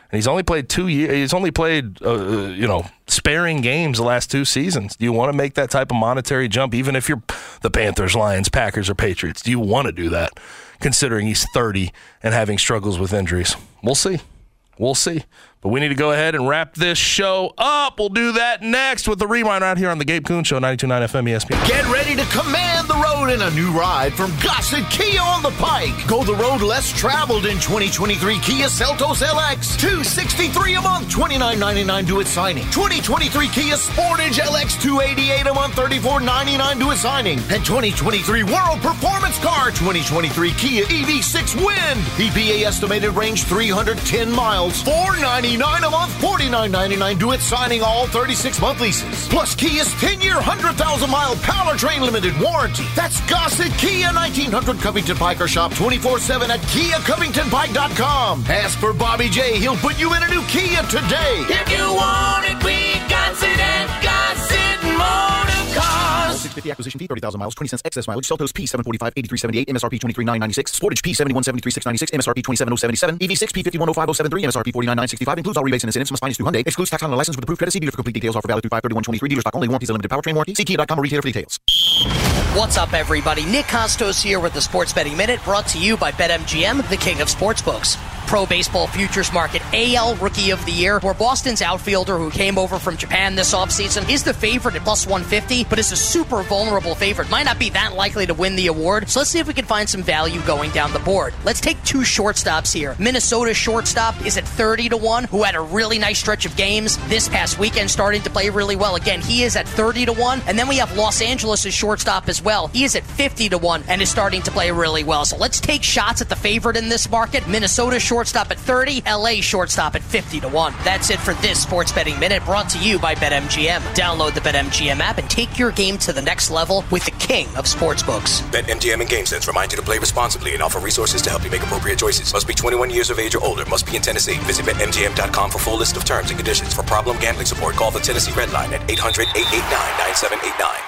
And he's only played two years. He's only played, uh, you know, sparing games the last two seasons. Do you want to make that type of monetary jump, even if you're the Panthers, Lions, Packers, or Patriots? Do you want to do that, considering he's thirty and having struggles with injuries? We'll see. We'll see. But we need to go ahead and wrap this show up. We'll do that next with the Rewind right here on the Gabe Kuhn Show, ninety-two point nine F M E S P N. Get ready to command the road in a new ride from Gossett Kia on the Pike. Go the road less traveled in twenty twenty-three Kia Seltos L X. two hundred sixty-three dollars a month, twenty-nine ninety-nine due at signing. twenty twenty-three Kia Sportage L X, two hundred eighty-eight dollars a month, thirty-four ninety-nine due at signing. And twenty twenty-three World Performance Car, twenty twenty-three Kia E V six Wind. E P A estimated range three hundred ten miles, four hundred ninety-nine dollars a month, forty-nine ninety-nine due at signing, all thirty-six month leases. Plus Kia's ten-year, one hundred thousand mile powertrain limited warranty. That's Gossett Kia, nineteen hundred Covington Pike, or shop twenty-four seven at kia covington pike dot com. Ask for Bobby J. He'll put you in a new Kia today. If you want it, we Gossett and Gossett Motor Cars. six fifty acquisition fee, thirty thousand miles, twenty cents excess mileage. Seltos P seven forty-five, eighty-three seventy-eight, M S R P twenty-three nine ninety-six. Sportage P seventy-one seventy-three six ninety-six, M S R P twenty-seven oh seventy-seven. E V six P fifty-one oh five oh seventy-three, M S R P forty-nine nine sixty-five. Includes all rebates and incentives. Must finance through Hyundai. Excludes tax on the license with approved credit. See dealer for complete details. Offer valid through five thirty-one twenty-three. Dealer stock only. Warranties and limited powertrain warranty. See kia dot com or retailer for details. What's up, everybody? Nick Costos here with the Sports Betting Minute, brought to you by BetMGM, the king of sportsbooks. Pro Baseball Futures Market A L Rookie of the Year, where Boston's outfielder, who came over from Japan this offseason, is the favorite at plus one fifty, but is a super vulnerable favorite. Might not be that likely to win the award, so let's see if we can find some value going down the board. Let's take two shortstops here. Minnesota shortstop is at thirty to one, who had a really nice stretch of games this past weekend, starting to play really well. Again, he is at thirty to one, and then we have Los Angeles' shortstop as well. He is at fifty to one and is starting to play really well. So let's take shots at the favorite in this market. Minnesota shortstop at thirty, L A shortstop at fifty to one. That's it for this Sports Betting Minute, brought to you by BetMGM. Download the BetMGM app and take your game to the next level with the king of sportsbooks. BetMGM and GameSense remind you to play responsibly and offer resources to help you make appropriate choices. Must be twenty-one years of age or older. Must be in Tennessee. Visit Bet M G M dot com for full list of terms and conditions. For problem gambling support, call the Tennessee Red Line at eight hundred, eight eight nine, nine seven eight nine.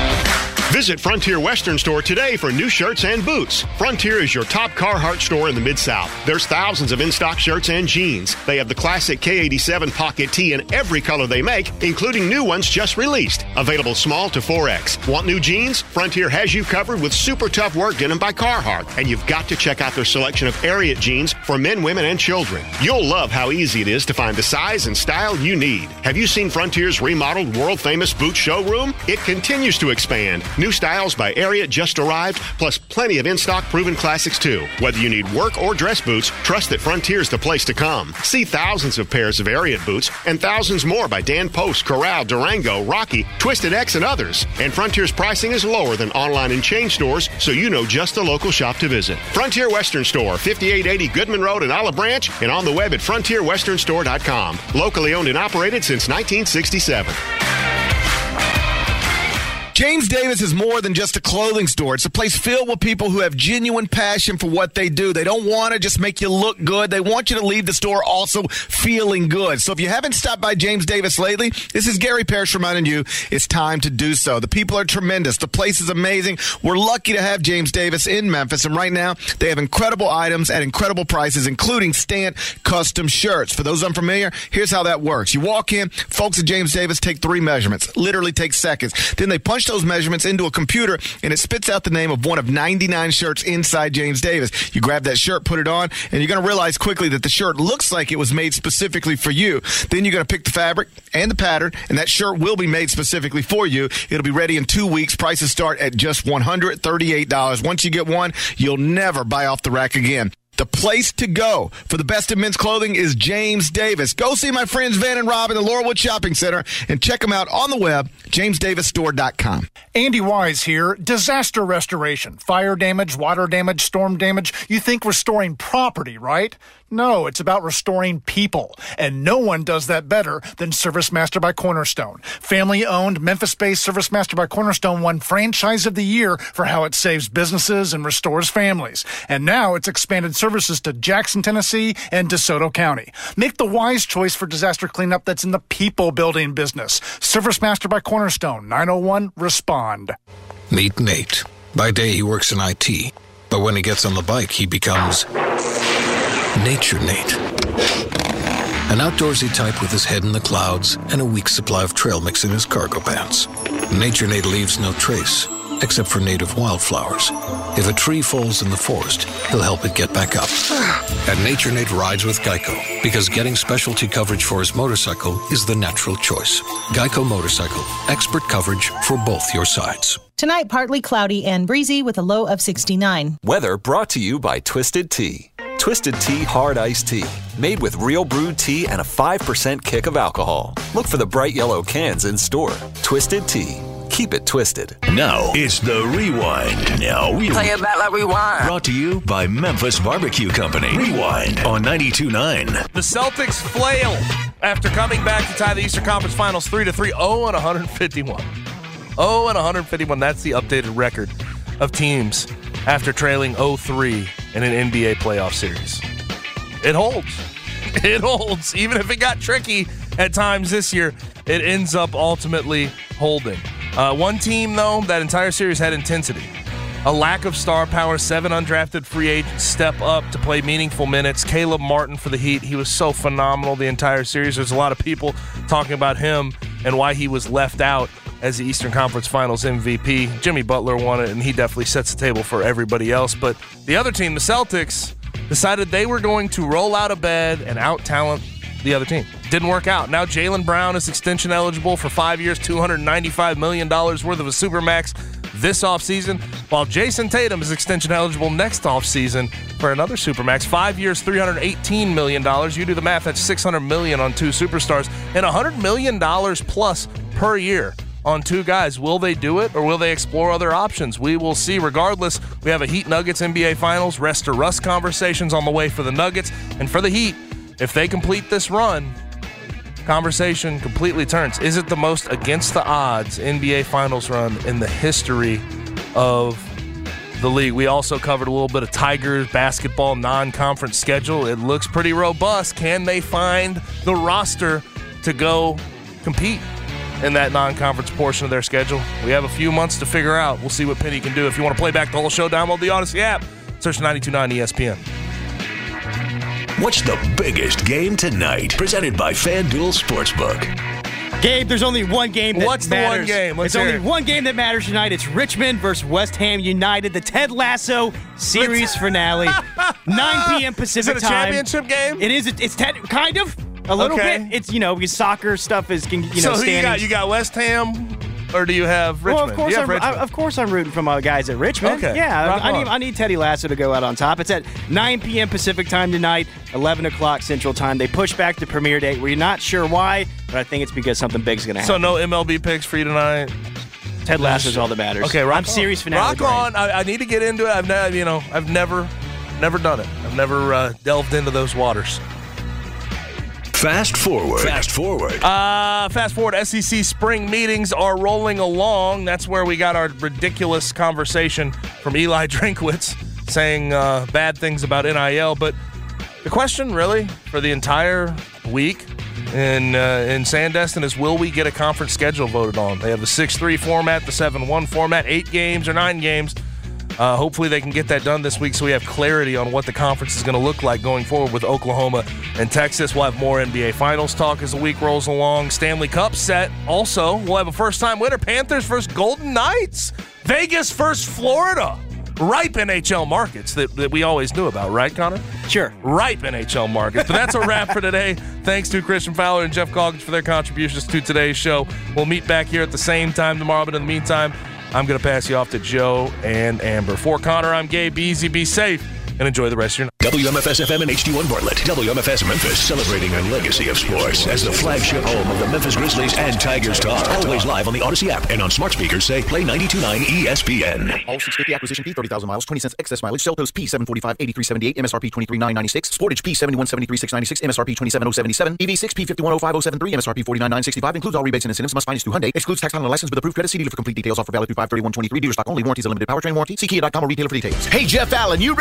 Visit Frontier Western Store today for new shirts and boots. Frontier is your top Carhartt store in the Mid-South. There's thousands of in-stock shirts and jeans. They have the classic K eighty-seven pocket tee in every color they make, including new ones just released. Available small to four X. Want new jeans? Frontier has you covered with super tough work denim by Carhartt. And you've got to check out their selection of Ariat jeans for men, women, and children. You'll love how easy it is to find the size and style you need. Have you seen Frontier's remodeled world-famous boot showroom? It continues to expand. New styles by Ariat just arrived, plus plenty of in-stock proven classics too. Whether you need work or dress boots, trust that Frontier's the place to come. See thousands of pairs of Ariat boots and thousands more by Dan Post, Corral, Durango, Rocky, Twisted X, and others. And Frontier's pricing is lower than online and chain stores, so you know just the local shop to visit. Frontier Western Store, fifty-eight eighty Goodman Road in Olive Branch, and on the web at frontier western store dot com. Locally owned and operated since nineteen sixty-seven. James Davis is more than just a clothing store. It's a place filled with people who have genuine passion for what they do. They don't want to just make you look good. They want you to leave the store also feeling good. So if you haven't stopped by James Davis lately, this is Gary Parrish reminding you it's time to do so. The people are tremendous. The place is amazing. We're lucky to have James Davis in Memphis, and right now they have incredible items at incredible prices, including Stant custom shirts. For those unfamiliar, here's how that works. You walk in, folks at James Davis take three measurements. Literally takes seconds. Then they punch those measurements into a computer, and it spits out the name of one of ninety-nine shirts inside James Davis. You grab that shirt, put it on, and you're going to realize quickly that the shirt looks like it was made specifically for you. Then you're going to pick the fabric and the pattern, and that shirt will be made specifically for you. It'll be ready in two weeks. Prices start at just one hundred thirty-eight dollars. Once you get one, you'll never buy off the rack again. The place to go for the best in men's clothing is James Davis. Go see my friends Van and Rob in the Laurelwood Shopping Center and check them out on the web, james davis store dot com. Andy Wise here. Disaster restoration. Fire damage, water damage, storm damage. You think restoring property, right? No, it's about restoring people. And no one does that better than ServiceMaster by Cornerstone. Family-owned, Memphis-based ServiceMaster by Cornerstone won Franchise of the Year for how it saves businesses and restores families. And now it's expanded services to Jackson, Tennessee, and DeSoto County. Make the wise choice for disaster cleanup that's in the people-building business. ServiceMaster by Cornerstone, nine oh one, respond. Meet Nate. By day, he works in I T. But when he gets on the bike, he becomes Nature Nate. An outdoorsy type with his head in the clouds and a week's supply of trail mix in his cargo pants. NatureNate leaves no trace, except for native wildflowers. If a tree falls in the forest, he'll help it get back up. And NatureNate rides with Geico, because getting specialty coverage for his motorcycle is the natural choice. Geico Motorcycle, expert coverage for both your sides. Tonight, partly cloudy and breezy with a low of sixty-nine. Weather brought to you by Twisted Tea. Twisted Tea Hard Iced Tea. Made with real brewed tea and a five percent kick of alcohol. Look for the bright yellow cans in store. Twisted Tea. Keep it twisted. Now it's the Rewind. Now we Play it back like Rewind. Brought to you by Memphis Barbecue Company. Rewind on ninety-two point nine. The Celtics flail after coming back to tie the Eastern Conference Finals three to three, oh and one fifty-one. oh and one fifty-one. That's the updated record of teams after trailing oh three in an N B A playoff series. It holds. It holds. Even if it got tricky at times this year, it ends up ultimately holding. Uh, one team, though, that entire series had intensity. A lack of star power, seven undrafted free agents step up to play meaningful minutes. Caleb Martin for the Heat, he was so phenomenal the entire series. There's a lot of people talking about him and why he was left out as the Eastern Conference Finals M V P. Jimmy Butler won it, and he definitely sets the table for everybody else. But the other team, the Celtics, decided they were going to roll out of bed and out-talent the other team. Didn't work out. Now Jaylen Brown is extension eligible for five years, two hundred ninety-five million dollars worth of a Supermax this offseason, while Jason Tatum is extension eligible next offseason for another Supermax. Five years, three hundred eighteen million dollars. You do the math, that's six hundred million dollars on two superstars and one hundred million dollars plus per year on two guys. Will they do it, or will they explore other options? We will see. Regardless, we have a Heat Nuggets N B A Finals rest to rust conversations on the way for the Nuggets. And for the Heat, if they complete this run, conversation completely turns. Is it the most against the odds N B A Finals run in the history of the league? We also covered a little bit of Tigers basketball non-conference schedule. It looks pretty robust. Can they find the roster to go compete in that non-conference portion of their schedule? We have a few months to figure out. We'll see what Penny can do. If you want to play back the whole show, download the Odyssey app. Search ninety-two point nine E S P N. What's the biggest game tonight? Presented by FanDuel Sportsbook. Gabe, there's only one game that What's matters. the one game? Let's It's only hear it. one game that matters tonight. It's Richmond versus West Ham United, the Ted Lasso series finale. nine p.m. Pacific Is it a time. championship game? It is. It's ten, kind of. A little Okay. bit. It's, you know, because soccer stuff is, you know, so who you got? standings. You got West Ham, or do you have Richmond? Well, of course, You have I'm, Richmond. I, of course, I'm rooting for my guys at Richmond. Okay. Yeah, Rock I need, on. I need Teddy Lasso to go out on top. It's at nine p.m. Pacific time tonight, eleven o'clock Central time. They push back the premiere date. We're not sure why, but I think it's because something big's going to happen. So no M L B picks for you tonight. Ted Lasso is all that matters. Okay, rock I'm series finale. Rock brain. on. I, I need to get into it. I've never, you know, I've never, never done it. I've never uh, delved into those waters. Fast forward. Fast forward. Uh, fast forward. S E C spring meetings are rolling along. That's where we got our ridiculous conversation from Eli Drinkwitz saying uh, bad things about N I L. But the question, really, for the entire week in uh, in Sandestin is, will we get a conference schedule voted on? They have the six three format, the seven one format, eight games or nine games. Uh, hopefully they can get that done this week so we have clarity on what the conference is going to look like going forward with Oklahoma and Texas. We'll have more N B A Finals talk as the week rolls along. Stanley Cup set. Also, we'll have a first-time winner. Panthers versus Golden Knights. Vegas versus Florida. Ripe N H L markets that, that we always knew about, right, Connor? Sure. Ripe N H L markets. But that's a wrap for today. Thanks to Christian Fowler and Jeff Calkins for their contributions to today's show. We'll meet back here at the same time tomorrow, but in the meantime, I'm going to pass you off to Joe and Amber. For Connor, I'm Gabe. Be easy, be safe, and enjoy the rest of your night. W M F S F M and H D one Bartlett. W M F S Memphis, celebrating a legacy of sports as the flagship home of the Memphis Grizzlies and Tigers talk. Always live on the Odyssey app and on smart speakers. Say play ninety-two point nine E S P N. All six fifty acquisition fee, thirty thousand miles, twenty cents excess mileage. Seltos P seven forty-five, eighty-three seventy-eight, M S R P twenty-three nine ninety-six. Sportage P seventy-one seventy-three six ninety-six, M S R P twenty-seven oh seventy-seven. E V six P fifty-one oh five oh seventy-three, M S R P forty-nine nine sixty-five. Includes all rebates and incentives. Must finance through Hyundai. Excludes tax on the license with approved credit. See dealer for complete details. Offer valid through five thirty-one twenty-three. Dealer stock only. Warranties a limited powertrain warranty. See Kia dot com or retailer for details. Hey, Jeff Allen, you ready to commit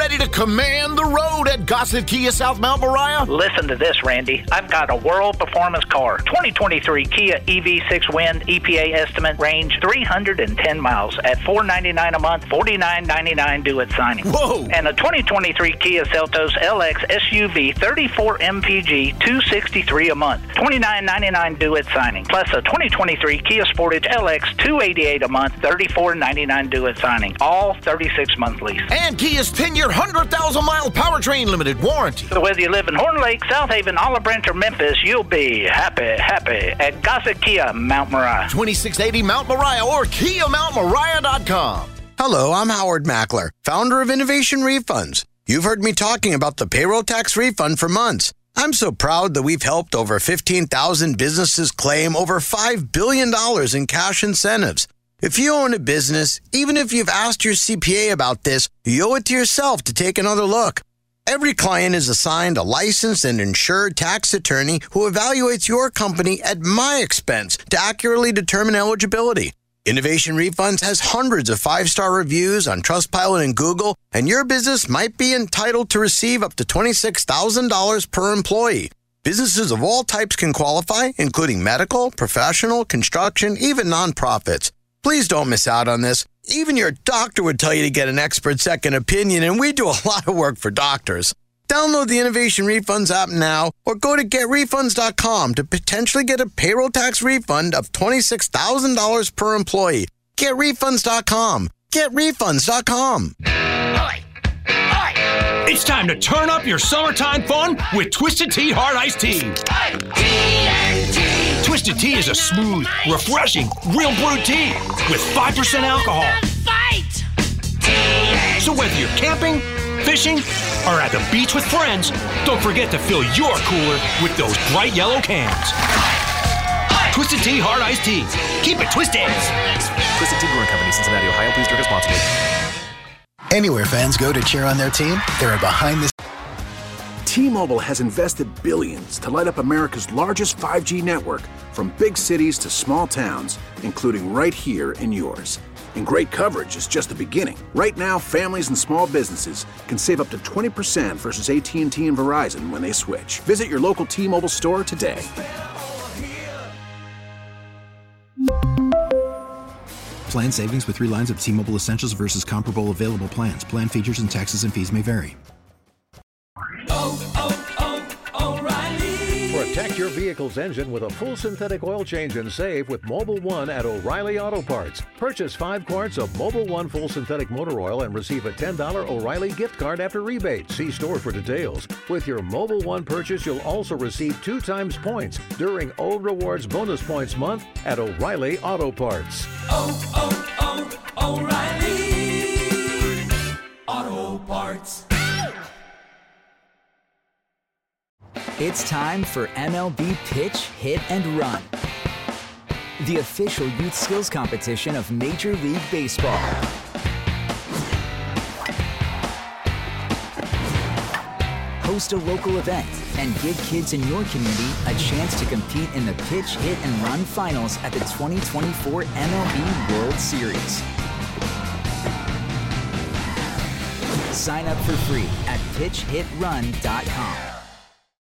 command the road at Gossett Kia South Mount Moriah? Listen to this, Randy. I've got a world performance car. twenty twenty-three Kia E V six Wind, E P A estimate range three hundred ten miles at four hundred ninety-nine dollars a month, forty-nine ninety-nine due at signing. Whoa! And a twenty twenty-three Kia Seltos L X S U V thirty-four M P G, two hundred sixty-three dollars a month, twenty-nine ninety-nine due at signing. Plus a twenty twenty-three Kia Sportage L X, two hundred eighty-eight dollars a month, thirty-four ninety-nine due at signing. All thirty-six month lease. And Kia's ten-year, one hundred thousand mile powertrain limited warranty. So whether you live in Horn Lake, South Haven, Olive Branch, or Memphis, you'll be happy, happy at Gossett Kia Mount Moriah. twenty-six eighty Mount Moriah or Kia Mount Moriah dot com. Hello, I'm Howard Mackler, founder of Innovation Refunds. You've heard me talking about the payroll tax refund for months. I'm so proud that we've helped over fifteen thousand businesses claim over five billion dollars in cash incentives. If you own a business, even if you've asked your C P A about this, you owe it to yourself to take another look. Every client is assigned a licensed and insured tax attorney who evaluates your company at my expense to accurately determine eligibility. Innovation Refunds has hundreds of five-star reviews on Trustpilot and Google, and your business might be entitled to receive up to twenty-six thousand dollars per employee. Businesses of all types can qualify, including medical, professional, construction, even nonprofits. Please don't miss out on this. Even your doctor would tell you to get an expert second opinion, and we do a lot of work for doctors. Download the Innovation Refunds app now or go to get refunds dot com to potentially get a payroll tax refund of twenty-six thousand dollars per employee. get refunds dot com. get refunds dot com. It's time to turn up your summertime fun with Twisted Tea Hard Iced Tea. Twisted Tea is a smooth, refreshing, real brewed tea with five percent alcohol. So whether you're camping, fishing, or at the beach with friends, don't forget to fill your cooler with those bright yellow cans. Twisted Tea Hard Iced Tea. Keep it twisted. Twisted Tea Brewing Company, Cincinnati, Ohio. Please drink responsibly. Anywhere fans go to cheer on their team, there are behind the... T-Mobile has invested billions to light up America's largest five G network, from big cities to small towns, including right here in yours. And great coverage is just the beginning. Right now, families and small businesses can save up to twenty percent versus A T and T and Verizon when they switch. Visit your local T-Mobile store today. Plan savings with three lines of T-Mobile Essentials versus comparable available plans. Plan features and taxes and fees may vary. Oh, oh, oh, O'Reilly. Protect your vehicle's engine with a full synthetic oil change and save with Mobile One at O'Reilly Auto Parts. Purchase five quarts of Mobile One full synthetic motor oil and receive a ten dollars O'Reilly gift card after rebate. See store for details. With your Mobile One purchase, you'll also receive two times points during O Rewards Bonus Points Month at O'Reilly Auto Parts. Oh, oh, oh, O'Reilly Auto Parts. It's time for M L B Pitch, Hit, and Run, the official youth skills competition of Major League Baseball. Host a local event and give kids in your community a chance to compete in the Pitch, Hit, and Run finals at the twenty twenty-four M L B World Series. Sign up for free at pitch hit run dot com.